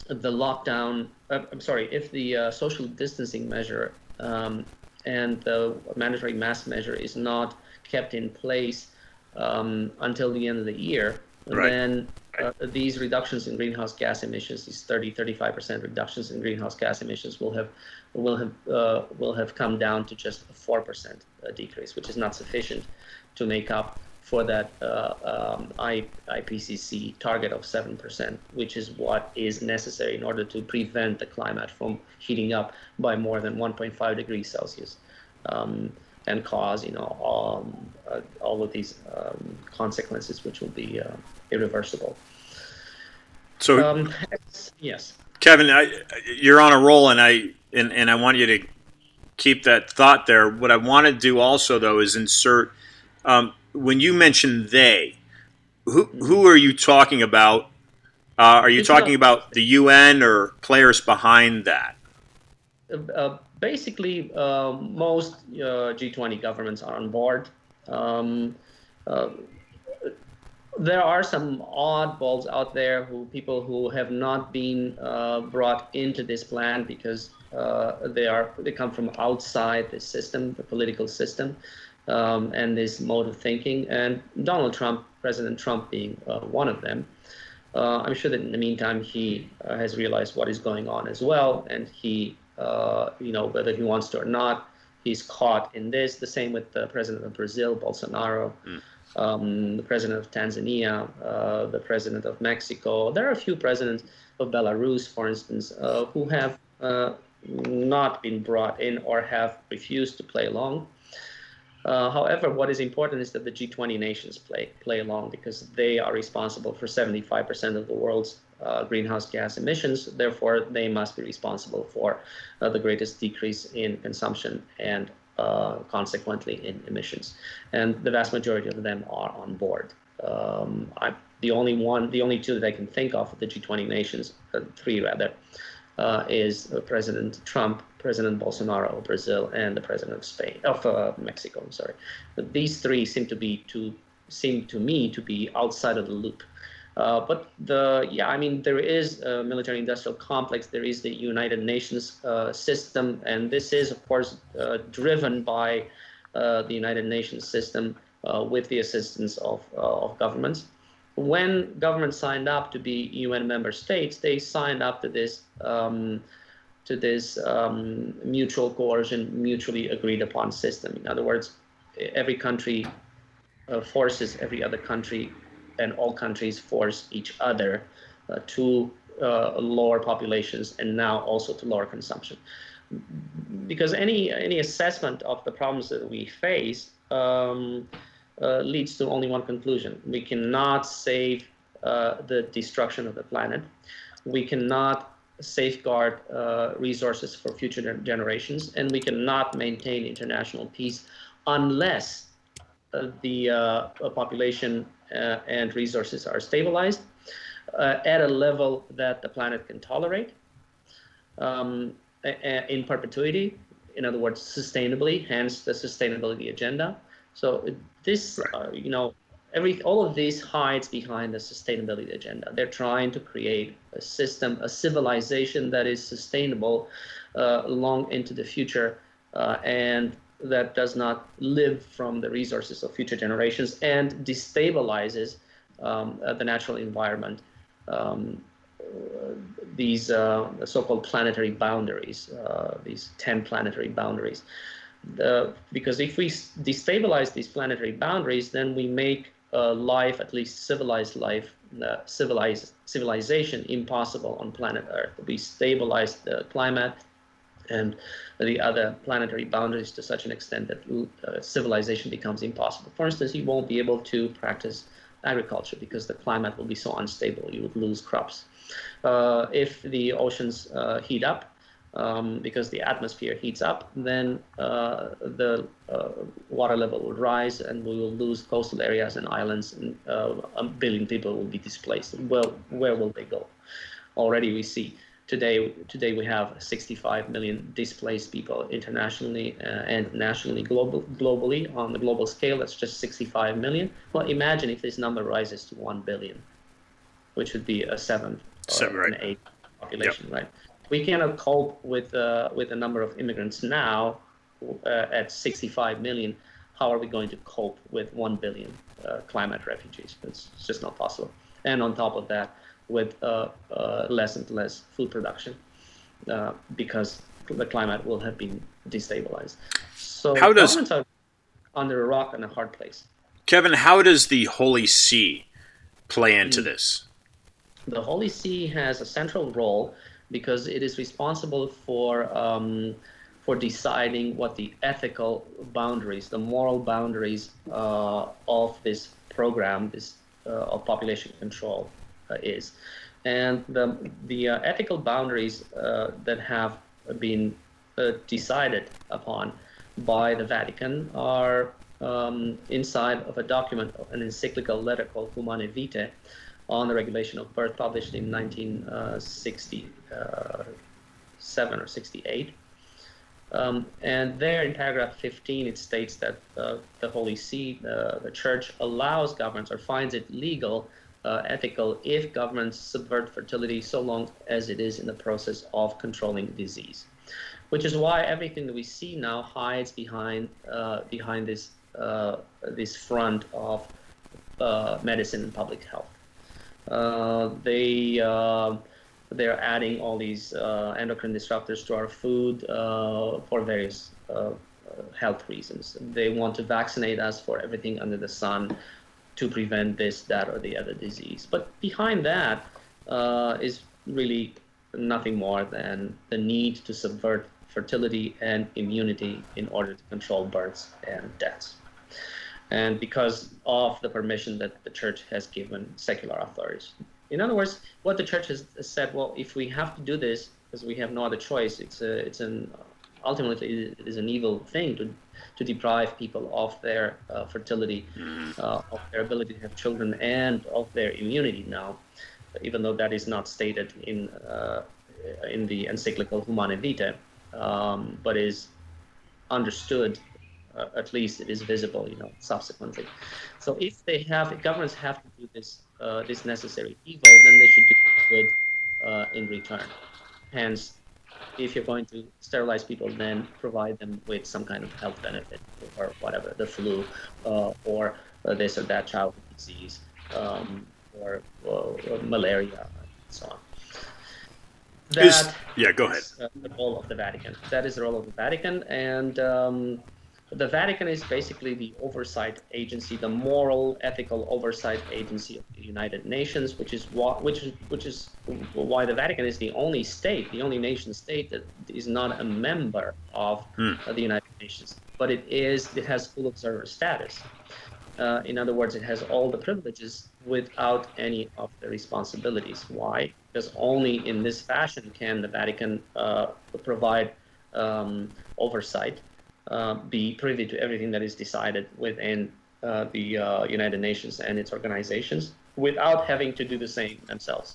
the lockdown, uh, I'm sorry, if the uh, social distancing measure um, and the mandatory mask measure is not kept in place um, until the end of the year,
Right.
then uh, these reductions in greenhouse gas emissions, these thirty, thirty-five percent reductions in greenhouse gas emissions, will have will have uh, will have come down to just a four percent decrease, which is not sufficient to make up for that uh, um, I, IPCC target of seven percent, which is what is necessary in order to prevent the climate from heating up by more than one point five degrees Celsius. Um, and cause, you know, um, uh, all of these um, consequences, which will be uh, irreversible.
So,
um, yes,
Kevin, I, you're on a roll, and I and, and I want you to keep that thought there. What I want to do also, though, is insert um, when you mention they, who who are you talking about? Uh, are you
it's
talking
not,
about the U N or players behind that?
Uh, basically, uh, most uh, G twenty governments are on board. Um, uh, there are some oddballs out there, who people who have not been uh, brought into this plan because uh, they are they come from outside the system, the political system, um, and this mode of thinking. And Donald Trump, President Trump, being uh, one of them. Uh, I'm sure that in the meantime he uh, has realized what is going on as well, and he. Uh, you know, whether he wants to or not, he's caught in this. The same with the president of Brazil, Bolsonaro, mm. um, the president of Tanzania, uh, the president of Mexico. There are a few presidents of Belarus, for instance, uh, who have uh, not been brought in or have refused to play along. Uh, however, what is important is that the G twenty nations play play along, because they are responsible for seventy-five percent of the world's uh, greenhouse gas emissions. Therefore, they must be responsible for uh, the greatest decrease in consumption and uh, consequently in emissions. And the vast majority of them are on board. Um, I'm the only one, the only two that I can think of of the G twenty nations, uh, three rather, uh, is uh, President Trump, President Bolsonaro of Brazil, and the President of Spain, of uh, Mexico. I'm sorry. But these three seem to be to seem to me to be outside of the loop. Uh, but the yeah, I mean, there is a military-industrial complex. There is the United Nations uh, system, and this is, of course, uh, driven by uh, the United Nations system uh, with the assistance of uh, of governments. When governments signed up to be U N member states, they signed up to this. Um, to this um, mutual coercion, mutually agreed upon system. In other words, every country uh, forces every other country, and all countries force each other uh, to uh, lower populations and now also to lower consumption. Because any any assessment of the problems that we face um, uh, leads to only one conclusion. We cannot save uh, the destruction of the planet. We cannot safeguard uh, resources for future generations, and we cannot maintain international peace unless uh, the uh, population uh, and resources are stabilized uh, at a level that the planet can tolerate um, in perpetuity. In other words, sustainably, hence the sustainability agenda. So this, uh, you know, Every, all of this hides behind the sustainability agenda. They're trying to create a system, a civilization that is sustainable uh, long into the future uh, and that does not live from the resources of future generations and destabilizes um, uh, the natural environment. Um, uh, these uh, so-called planetary boundaries, uh, these ten planetary boundaries. The, because if we destabilize these planetary boundaries, then we make Uh, life, at least civilized life, uh, civilized civilization, impossible on planet Earth. We stabilize the climate and the other planetary boundaries to such an extent that uh, civilization becomes impossible. For instance, you won't be able to practice agriculture because the climate will be so unstable. You would lose crops. Uh, if the oceans uh, heat up, Um, because the atmosphere heats up, then uh, the uh, water level will rise and we will lose coastal areas and islands, and uh, a billion people will be displaced. Well, where will they go? Already we see today, today we have sixty-five million displaced people internationally uh, and nationally, global, globally. On the global scale, that's just sixty-five million. Well, imagine if this number rises to one billion, which would be a seventh or
So, right.
an eighth population, yep. right? We cannot cope with uh, with a number of immigrants now uh, at sixty-five million. How are we going to cope with one billion uh, climate refugees? It's just not possible. And on top of that, with uh, uh, less and less food production, uh, because the climate will have been destabilized. So
how does,
governments are under a rock and a hard place.
Kevin, how does the Holy See play into mm. this?
The Holy See has a central role because it is responsible for um, for deciding what the ethical boundaries, the moral boundaries uh, of this program, this uh, of population control uh, is. And the, the uh, ethical boundaries uh, that have been uh, decided upon by the Vatican are um, inside of a document, an encyclical letter called Humanae Vitae on the regulation of birth, published in nineteen sixty-seven or sixty-eight. Um, and there in paragraph fifteen, it states that uh, the Holy See, uh, the Church, allows governments or finds it legal, uh, ethical, if governments subvert fertility so long as it is in the process of controlling disease. Which is why everything that we see now hides behind uh, behind this uh, this front of uh, medicine and public health. Uh, they uh, they're adding all these uh, endocrine disruptors to our food uh, for various uh, health reasons. They want to vaccinate us for everything under the sun to prevent this, that, or the other disease. But behind that uh, is really nothing more than the need to subvert fertility and immunity in order to control births and deaths. And because of the permission that the Church has given secular authorities. In other words, what the Church has said, well, if we have to do this, because we have no other choice, it's a, it's an, ultimately it is an evil thing to, to deprive people of their uh, fertility, uh, of their ability to have children, and of their immunity now, even though that is not stated in, uh, in the encyclical Humanae Vitae. Um, but is understood, uh, at least it is visible, you know, subsequently. So if they have, if governments have to do this, uh, this necessary evil, then they should do good uh, in return. Hence, if you're going to sterilize people, then provide them with some kind of health benefit or whatever, the flu uh, or uh, this or that childhood disease um, or, or, or malaria and so on. That
is, yeah, go ahead.
Is, uh, the role of the Vatican. That is the role of the Vatican, and um, the Vatican is basically the oversight agency, the moral, ethical oversight agency of the United Nations, which is why, which is which is why the Vatican is the only state, the only nation state that is not a member of hmm. uh, the United Nations, but it is it has full observer status. Uh, in other words, it has all the privileges without any of the responsibilities. Why? Because only in this fashion can the Vatican uh, provide um, oversight, uh, be privy to everything that is decided within uh, the uh, United Nations and its organizations, without having to do the same themselves.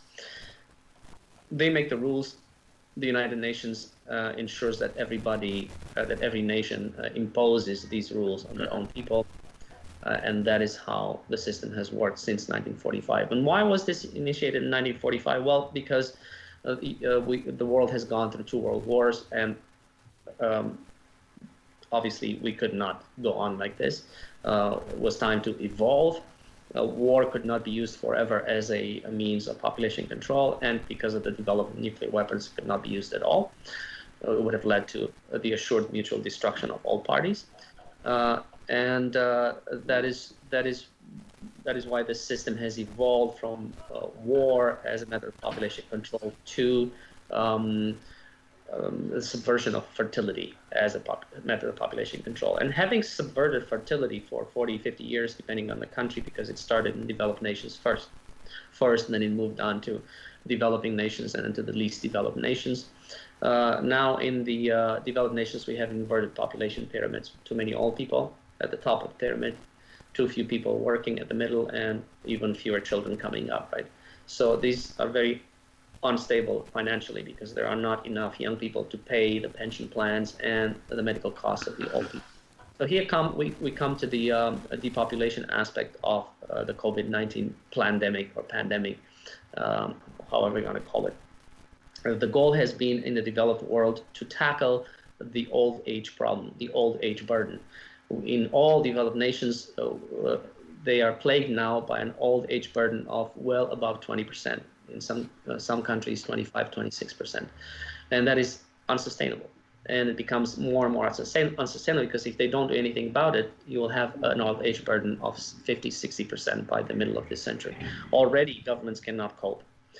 They make the rules. The United Nations uh, ensures that everybody, uh, that every nation uh, imposes these rules on their own people. Uh, and that is how the system has worked since nineteen forty-five. And why was this initiated in nineteen forty-five? Well, because uh, the, uh, we, the world has gone through two world wars, and um, obviously we could not go on like this. Uh, it was time to evolve. Uh, war could not be used forever as a, a means of population control, and because of the development of nuclear weapons, it could not be used at all. Uh, it would have led to uh, the assured mutual destruction of all parties. Uh, And uh, that is that is that is why the system has evolved from uh, war as a method of population control to um, um, the subversion of fertility as a pop- method of population control. And having subverted fertility for forty, fifty years, depending on the country, because it started in developed nations first, first, and then it moved on to developing nations and into the least developed nations. Uh, now in the uh, developed nations, we have inverted population pyramids. Too many old people at the top of the pyramid, too few people working at the middle, and even fewer children coming up, right? So these are very unstable financially because there are not enough young people to pay the pension plans and the medical costs of the old people. So here come we, we come to the um, depopulation aspect of uh, the COVID nineteen pandemic or pandemic, um, however you want to call it. The goal has been in the developed world to tackle the old age problem, the old age burden. In all developed nations, uh, they are plagued now by an old age burden of well above twenty percent. In some uh, some countries, twenty-five, twenty-six percent, and that is unsustainable. And it becomes more and more unsustainable because if they don't do anything about it, you will have an old age burden of fifty, sixty percent by the middle of this century. Already, governments cannot cope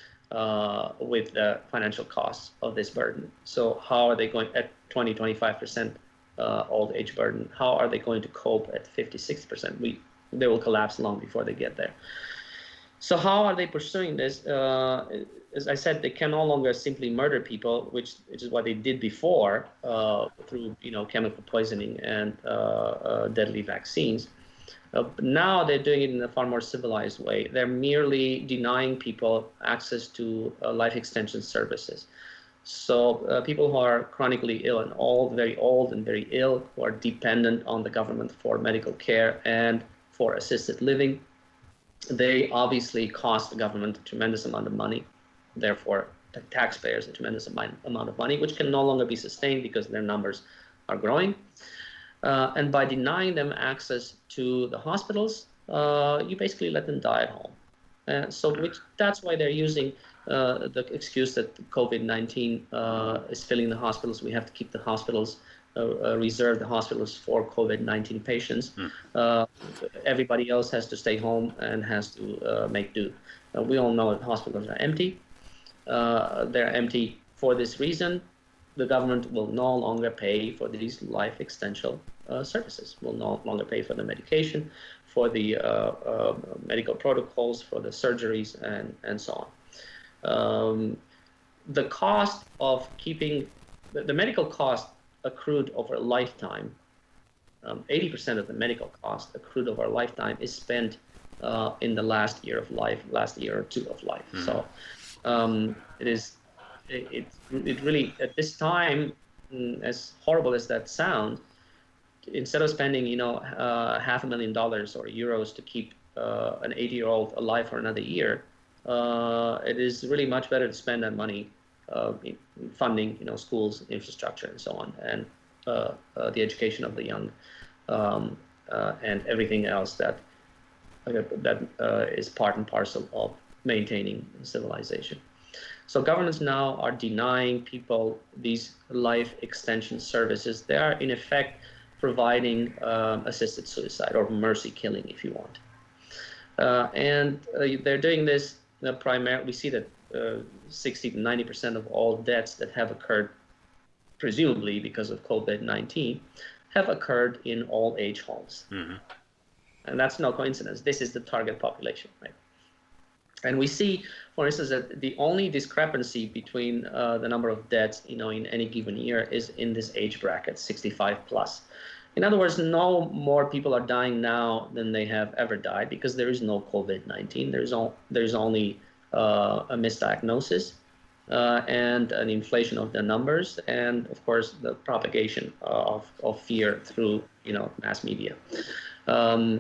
uh, with the financial costs of this burden. So how are they going at twenty, twenty-five percent uh, old age burden? How are they going to cope at fifty, sixty percent? We they will collapse long before they get there. So how are they pursuing this? Uh, as I said, they can no longer simply murder people, which, which is what they did before uh, through you know chemical poisoning and uh, uh, deadly vaccines. Uh, but now they're doing it in a far more civilized way. They're merely denying people access to uh, life extension services. So uh, people who are chronically ill and old, very old and very ill, who are dependent on the government for medical care and for assisted living, they obviously cost the government a tremendous amount of money, therefore the taxpayers a tremendous amount of money, which can no longer be sustained because their numbers are growing. Uh, and by denying them access to the hospitals, uh, you basically let them die at home. Uh, so which, that's why they're using uh, the excuse that COVID nineteen uh, is filling the hospitals. We have to keep the hospitals Uh, uh, reserve the hospitals for COVID nineteen patients. Mm. Uh, everybody else has to stay home and has to uh, make do. Uh, we all know that hospitals are empty. Uh, they're empty for this reason. The government will no longer pay for these life extension uh, services, will no longer pay for the medication, for the uh, uh, medical protocols, for the surgeries, and, and so on. Um, the cost of keeping, the, the medical cost accrued over a lifetime, um, eighty percent of the medical cost accrued over a lifetime is spent uh, in the last year of life, last year or two of life. Mm-hmm. So um, it is, it, it, it really, at this time, as horrible as that sounds, instead of spending, you know, uh, half a million dollars or euros to keep uh, an eighty-year-old alive for another year, uh, it is really much better to spend that money Uh, funding, you know, schools, infrastructure, and so on, and uh, uh, the education of the young, um, uh, and everything else that uh, that uh, is part and parcel of maintaining civilization. So governments now are denying people these life extension services. They are in effect providing um, assisted suicide or mercy killing, if you want, uh, and uh, they're doing this uh, primarily. We see that Uh, sixty to ninety percent of all deaths that have occurred, presumably because of COVID nineteen, have occurred in old age homes. Mm-hmm. And that's no coincidence. This is the target population, right? And we see, for instance, that the only discrepancy between uh, the number of deaths, you know, in any given year is in this age bracket, sixty-five plus. In other words, no more people are dying now than they have ever died because there is no COVID nineteen. There's, all, there's only Uh, a misdiagnosis uh, and an inflation of the numbers, and of course the propagation of, of fear through you know mass media. Um,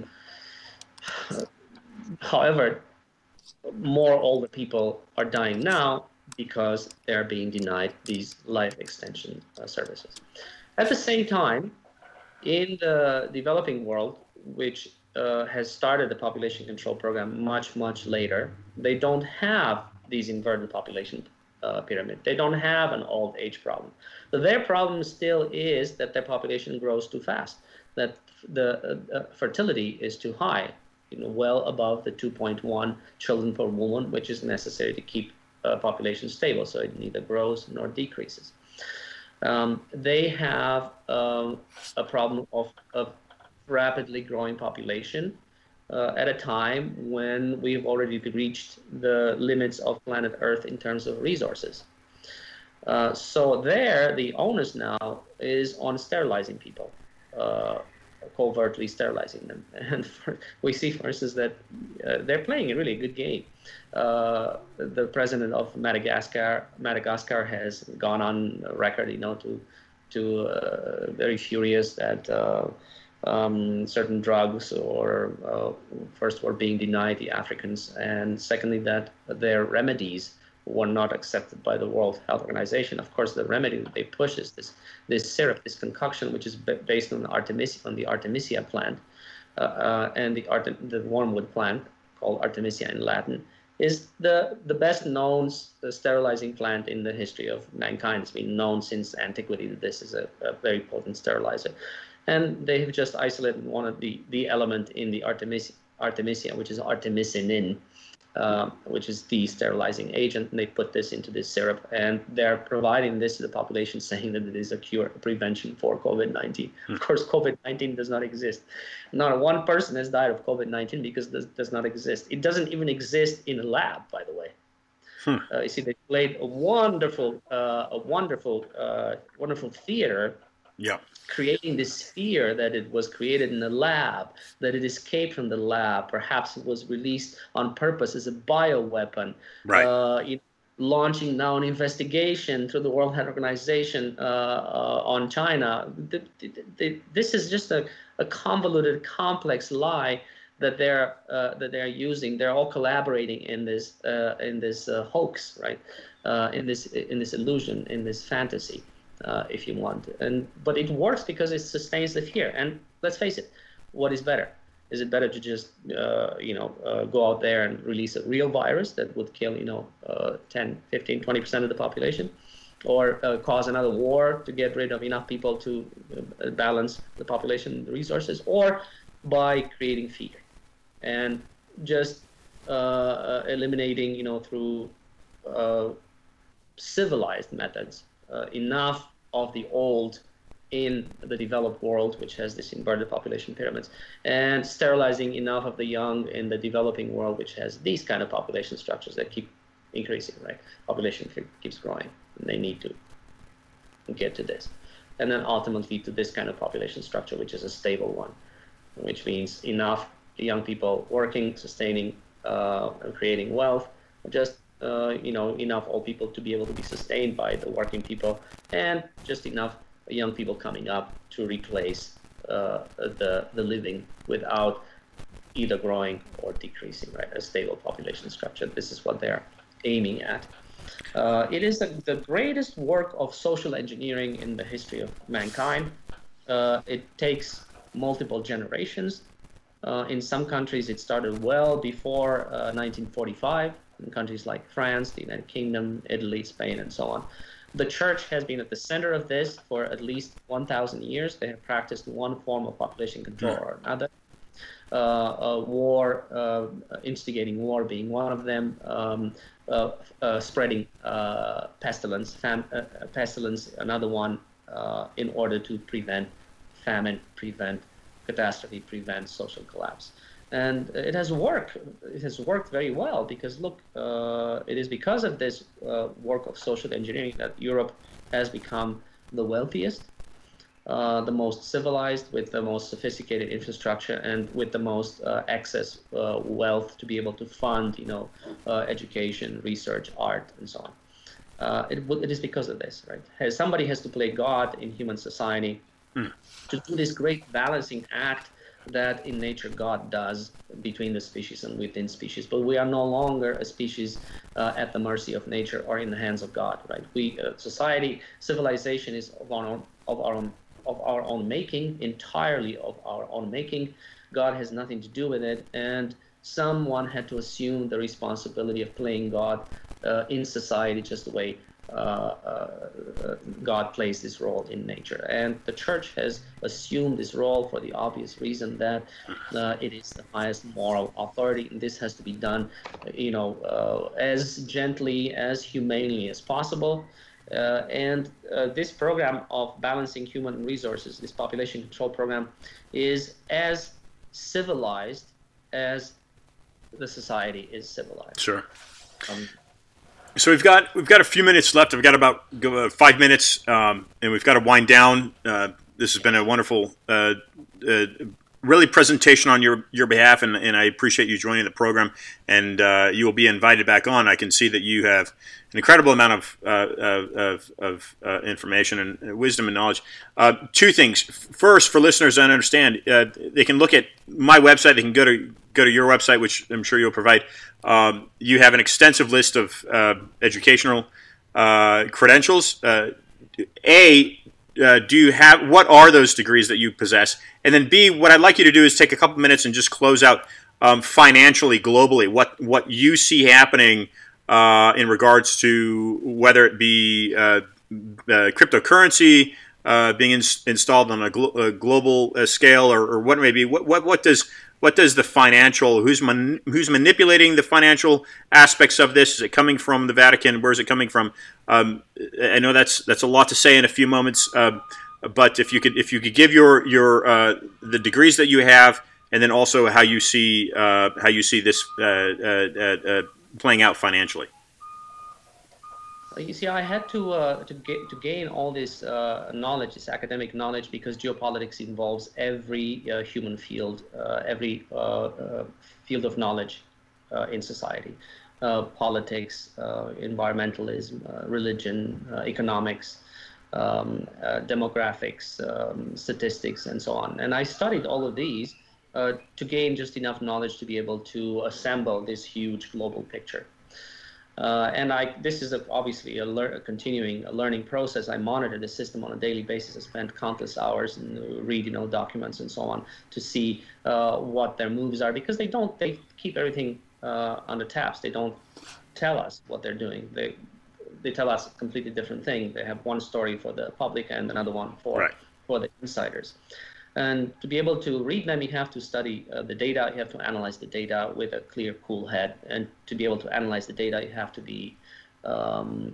however, more older people are dying now because they are being denied these life extension uh, services. At the same time, in the developing world, which Uh, has started the population control program much, much later, they don't have these inverted population uh, pyramid. They don't have an old age problem. But their problem still is that their population grows too fast, that the uh, fertility is too high, you know, well above the two point one children per woman, which is necessary to keep uh, population stable, so it neither grows nor decreases. Um, they have um, a problem of, of rapidly growing population uh, at a time when we've already reached the limits of planet Earth in terms of resources. Uh, so there, the onus now is on sterilizing people, uh, covertly sterilizing them. And for, we see, for instance, that uh, they're playing a really good game. Uh, the president of Madagascar, Madagascar has gone on record, you know, to to uh, very furious that uh, Um, certain drugs or uh, first were being denied the Africans, and secondly that their remedies were not accepted by the World Health Organization. Of course, the remedy that they push is this this syrup, this concoction, which is based on the Artemisia, on the Artemisia plant, uh, uh, and the Artem- the wormwood plant called Artemisia in Latin, is the the best known sterilizing plant in the history of mankind. It's been known since antiquity that this is a, a very potent sterilizer, and they have just isolated one of the the element in the Artemisia, Artemisia, which is artemisinin. Um, which is the sterilizing agent, and they put this into this syrup, and they're providing this to the population, saying that it is a cure, a prevention for COVID nineteen. Hmm. Of course, COVID nineteen does not exist. Not one person has died of COVID nineteen because this does not exist. It doesn't even exist in a lab, by the way. Hmm. Uh, you see, they played a wonderful, uh, a wonderful, uh, wonderful theater.
Yeah.
Creating this fear that it was created in a lab, that it escaped from the lab. Perhaps it was released on purpose as a bioweapon.
Right.
Uh, you know, launching now an investigation through the World Health Organization uh, uh, on China. The, the, the, this is just a, a convoluted, complex lie that they're uh, that they're using. They're all collaborating in this uh, in this uh, hoax, right? Uh, in this in this illusion, in this fantasy. Uh, if you want, and but it works because it sustains the fear. And let's face it, what is better? Is it better to just uh, you know uh, go out there and release a real virus that would kill you know uh, ten, fifteen, twenty percent of the population, or uh, cause another war to get rid of enough people to uh, balance the population resources, or by creating fear and just uh, uh, eliminating you know through uh, civilized methods Uh, enough of the old in the developed world, which has this inverted population pyramids, and sterilizing enough of the young in the developing world, which has these kind of population structures that keep increasing, right? Population keeps growing, and they need to get to this. And then ultimately to this kind of population structure, which is a stable one, which means enough young people working, sustaining, uh, and creating wealth, just Uh, you know, enough old people to be able to be sustained by the working people, and just enough young people coming up to replace uh, the the living without either growing or decreasing, right? A stable population structure. This is what they're aiming at. Uh, it is the, the greatest work of social engineering in the history of mankind. Uh, it takes multiple generations. Uh, in some countries, it started well before uh, nineteen forty-five. In countries like France, the United Kingdom, Italy, Spain, and so on. The church has been at the center of this for at least one thousand years. They have practiced one form of population control or another. Uh, uh, war, uh, instigating war being one of them, um, uh, uh, spreading uh, pestilence, fam- uh, pestilence, another one, uh, in order to prevent famine, prevent catastrophe, prevent social collapse. And it has worked. It has worked very well because, look, uh, it is because of this uh, work of social engineering that Europe has become the wealthiest, uh, the most civilized, with the most sophisticated infrastructure, and with the most uh, excess uh, wealth to be able to fund, you know, uh, education, research, art, and so on. Uh, it, it is because of this, right? Somebody has to play God in human society mm. to do this great balancing act that in nature God does between the species and within species. But we are no longer a species uh, at the mercy of nature or in the hands of God, right? We uh, society, civilization is of our own, of our own, of our own making, entirely of our own making. God has nothing to do with it, and someone had to assume the responsibility of playing God uh, in society, just the way Uh, uh, God plays this role in nature. And the church has assumed this role for the obvious reason that uh, it is the highest moral authority, and this has to be done, you know, uh, as gently, as humanely as possible. Uh, and uh, this program of balancing human resources, this population control program, is as civilized as the society is civilized.
Sure. Um, So we've got we've got a few minutes left. We've got about uh, five minutes, um, and we've got to wind down. Uh, this has been a wonderful uh, uh, really presentation on your, your behalf, and, and I appreciate you joining the program. And uh, you will be invited back on. I can see that you have an incredible amount of uh, of, of uh, information and wisdom and knowledge. Uh, two things. First, for listeners to understand, uh, they can look at my website. They can go to go to your website, which I'm sure you'll provide. Um, you have an extensive list of uh, educational uh, credentials. Uh, A, uh, do you have, what are those degrees that you possess? And then B, what I'd like you to do is take a couple minutes and just close out um, financially, globally, what, what you see happening uh, in regards to whether it be uh, uh, cryptocurrency uh, being in, installed on a, glo- a global uh, scale, or, or what it may be. What, what, what does what does the financial, who's man, who's manipulating the financial aspects of this? Is it coming from the Vatican? Where is it coming from? Um, I know that's that's a lot to say in a few moments, uh, but if you could if you could give your your uh, the degrees that you have, and then also how you see uh, how you see this uh, uh, uh, playing out financially.
You see, I had to uh, to get to gain all this uh, knowledge, this academic knowledge, because geopolitics involves every uh, human field, uh, every uh, uh, field of knowledge uh, in society, uh, politics, uh, environmentalism, uh, religion, uh, economics, um, uh, demographics, um, statistics, and so on. And I studied all of these uh, to gain just enough knowledge to be able to assemble this huge global picture. Uh, and I, this is a, obviously a, lear, a continuing a learning process. I monitor the system on a daily basis. I spend countless hours and read, you know, documents and so on to see uh, what their moves are, because they don't, they keep everything uh, under taps. They don't tell us what they're doing. They, they tell us a completely different thing. They have one story for the public and another one for,
right.
for the insiders. And to be able to read them, you have to study uh, the data. You have to analyze the data with a clear, cool head. And to be able to analyze the data, you have to be um,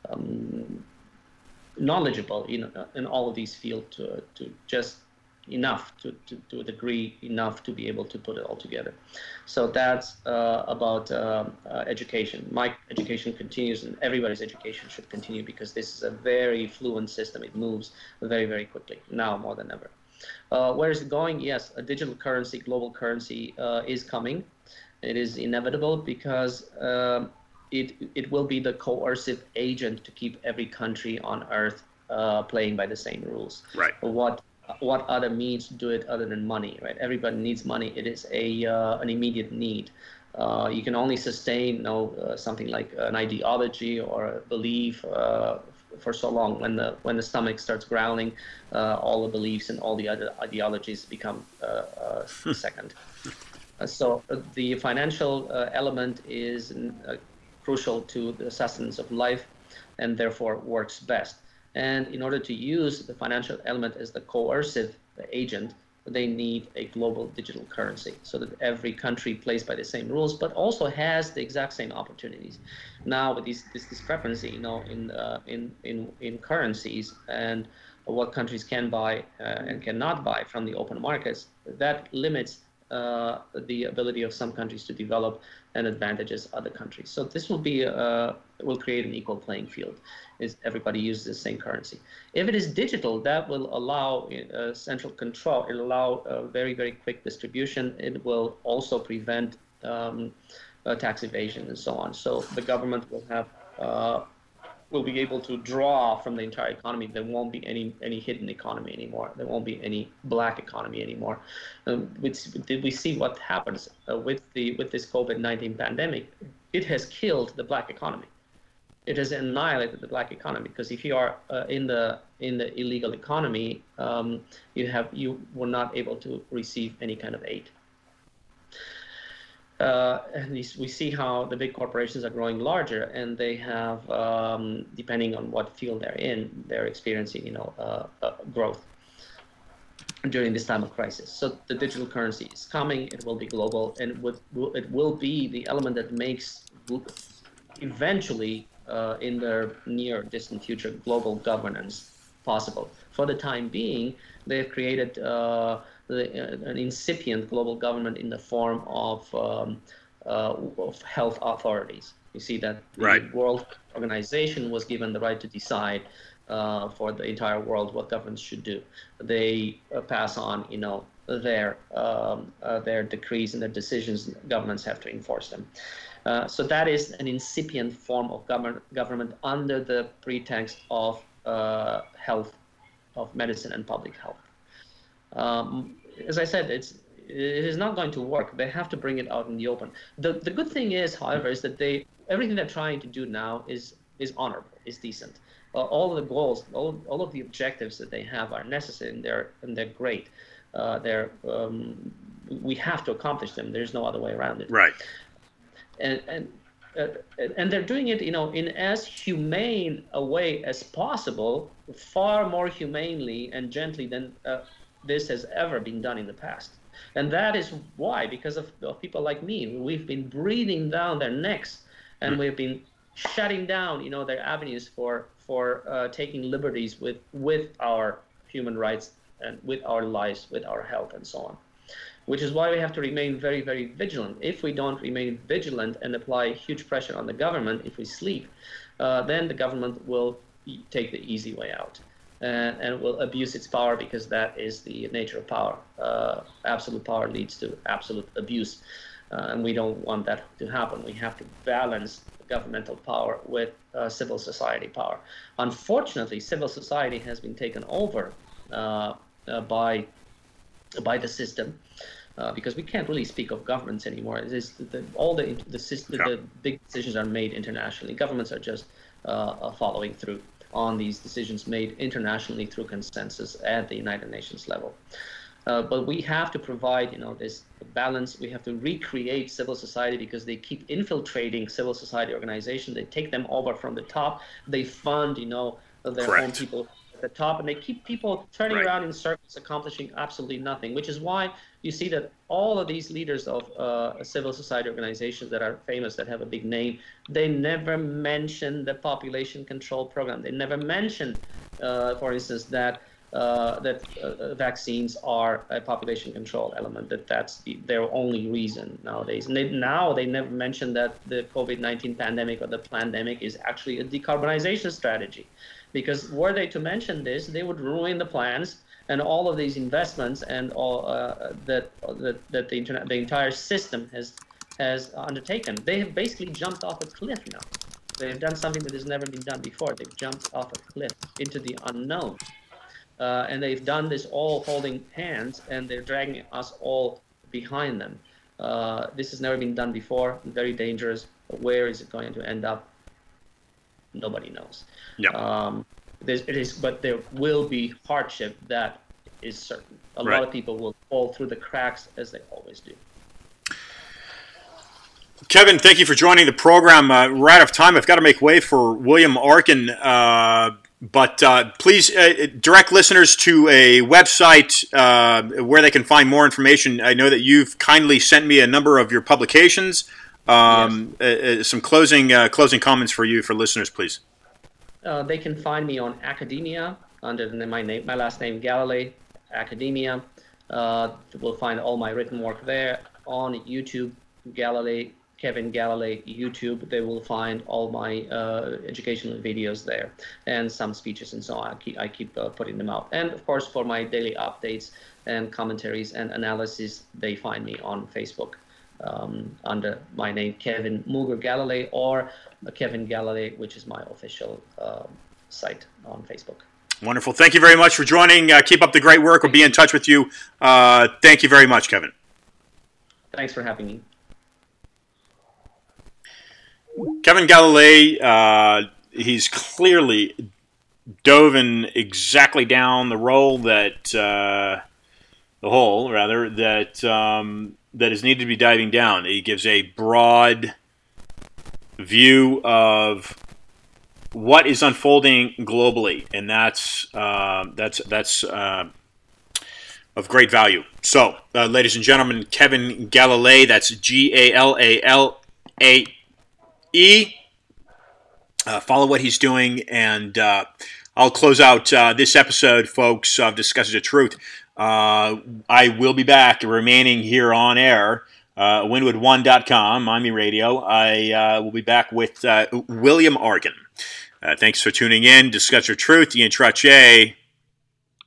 um, knowledgeable in, in all of these fields to, to just enough, to, to, to a degree enough to be able to put it all together. So that's uh, about uh, uh, education. My education continues, and everybody's education should continue, because this is a very fluent system. It moves very, very quickly, now more than ever. Uh, where is it going? Yes, a digital currency, global currency uh, is coming. It is inevitable, because uh, it, it will be the coercive agent to keep every country on earth uh, playing by the same rules.
Right.
What what other means to do it other than money, right? Everybody needs money. It is a uh, an immediate need. Uh, you can only sustain, you know, uh, something like an ideology or a belief uh, for so long. When the when the stomach starts growling, uh, all the beliefs and all the other ideologies become uh, uh, second. Uh, so uh, the financial uh, element is uh, crucial to the sustenance of life, and therefore works best. And in order to use the financial element as the coercive agent, they need a global digital currency, so that every country plays by the same rules, but also has the exact same opportunities. Now, with these, this discrepancy, you know, in uh, in in in currencies and what countries can buy uh, and cannot buy from the open markets, that limits uh, the ability of some countries to develop and advantages other countries. So this will be uh, will create an equal playing field. Is everybody uses the same currency? If it is digital, that will allow uh, central control. It'll allow a very, very quick distribution. It will also prevent um, uh, tax evasion and so on. So the government will have uh, will be able to draw from the entire economy. There won't be any any hidden economy anymore. There won't be any black economy anymore. Um, which, did we see what happens uh, with the with this COVID nineteen pandemic? It has killed the black economy. It has annihilated the black economy, because if you are uh, in the in the illegal economy, um, you have you were not able to receive any kind of aid. Uh, and we see how the big corporations are growing larger, and they have, um, depending on what field they're in, they're experiencing, you know, uh, uh, growth during this time of crisis. So the digital currency is coming. It will be global, and it, would, it will be the element that makes eventually, uh, in the near distant future, global governance possible. For the time being, they've created uh, the, uh, an incipient global government in the form of, um, uh, of health authorities. You see that the
right.
World Organization was given the right to decide uh, for the entire world what governments should do. They uh, pass on, you know, their um, uh, their decrees and their decisions. Governments have to enforce them. Uh, so that is an incipient form of government government under the pretext of uh, health, of medicine and public health. Um, as I said, it's it is not going to work. They have to bring it out in the open. The the good thing is, however, is that they everything they're trying to do now is is honorable, is decent. Uh, all of the goals, all, all of the objectives that they have are necessary, and they're and they're great. Uh, they're um, we have to accomplish them. There's no other way around it.
Right.
And and uh, and they're doing it, you know, in as humane a way as possible, far more humanely and gently than uh, this has ever been done in the past. And that is why, because of, of people like me, we've been breathing down their necks, and mm. we've been shutting down, you know, their avenues for for uh, taking liberties with with our human rights and with our lives, with our health, and so on. Which is why we have to remain very, very vigilant. If we don't remain vigilant and apply huge pressure on the government, if we sleep, uh, then the government will take the easy way out. And, and will abuse its power, because that is the nature of power. Uh, absolute power leads to absolute abuse, uh, and we don't want that to happen. We have to balance governmental power with uh, civil society power. Unfortunately, civil society has been taken over uh, uh, by by the system, uh, because we can't really speak of governments anymore. It is the, the, all the the, system, yeah. the big decisions are made internationally. Governments are just uh, following through on these decisions made internationally through consensus at the United Nations level. Uh, but we have to provide, you know, this balance. We have to recreate civil society, because they keep infiltrating civil society organizations. They take them over from the top. They fund, you know, their
Correct.
own people at the top, and they keep people turning
right.
around in circles, accomplishing absolutely nothing, which is why you see that all of these leaders of uh, civil society organizations that are famous, that have a big name, they never mention the population control program. They never mention, uh, for instance, that uh, that uh, vaccines are a population control element, that that's the, their only reason nowadays. And they, now they never mention that the COVID nineteen pandemic or the pandemic is actually a decarbonization strategy. Because were they to mention this, they would ruin the plans and all of these investments and all uh, that that, that the, internet, the entire system has has undertaken. They have basically jumped off a cliff now. They've done something that has never been done before. They've jumped off a cliff into the unknown. Uh, and they've done this all holding hands, and they're dragging us all behind them. Uh, this has never been done before, very dangerous. Where is it going to end up? Nobody knows.
Yeah.
Um, it is, but there will be hardship, that is certain. A
right.
lot of people will fall through the cracks, as they always do.
Kevin, thank you for joining the program. Uh, we're out of time. I've got to make way for William Arkin. Uh, but uh, please uh, direct listeners to a website uh, where they can find more information. I know that you've kindly sent me a number of your publications. Um, yes. uh, some closing uh, closing comments for you, for listeners, please.
Uh, they can find me on academia under my name, my last name, Galilei, academia. Uh, we'll find all my written work there. On YouTube, Galilei, Kevin Galilei, YouTube. They will find all my uh, educational videos there, and some speeches and so on. I keep, I keep uh, putting them out. And of course, for my daily updates and commentaries and analysis, they find me on Facebook. Um, under my name, Kevin Muger Galilei, or Kevin Galilei, which is my official uh, site on Facebook.
Wonderful. Thank you very much for joining. Uh, keep up the great work. We'll be in touch with you. Uh, thank you very much, Kevin.
Thanks for having me.
Kevin Galilei, uh, he's clearly dove in exactly down the role that, uh, the hole, rather, that... Um, that is needed to be diving down. He gives a broad view of what is unfolding globally, and that's uh, that's that's uh, of great value. So, uh, ladies and gentlemen, Kevin Galilei, that's G A L A L A E. Uh, follow what he's doing, and uh, I'll close out uh, this episode, folks, of Discussing the Truth. Uh, I will be back, remaining here on air, uh, Winwood one dot com, Miami Radio. I uh, will be back with uh, William Arkin. Uh, thanks for tuning in. Discuss Your Truth, Ian Trache.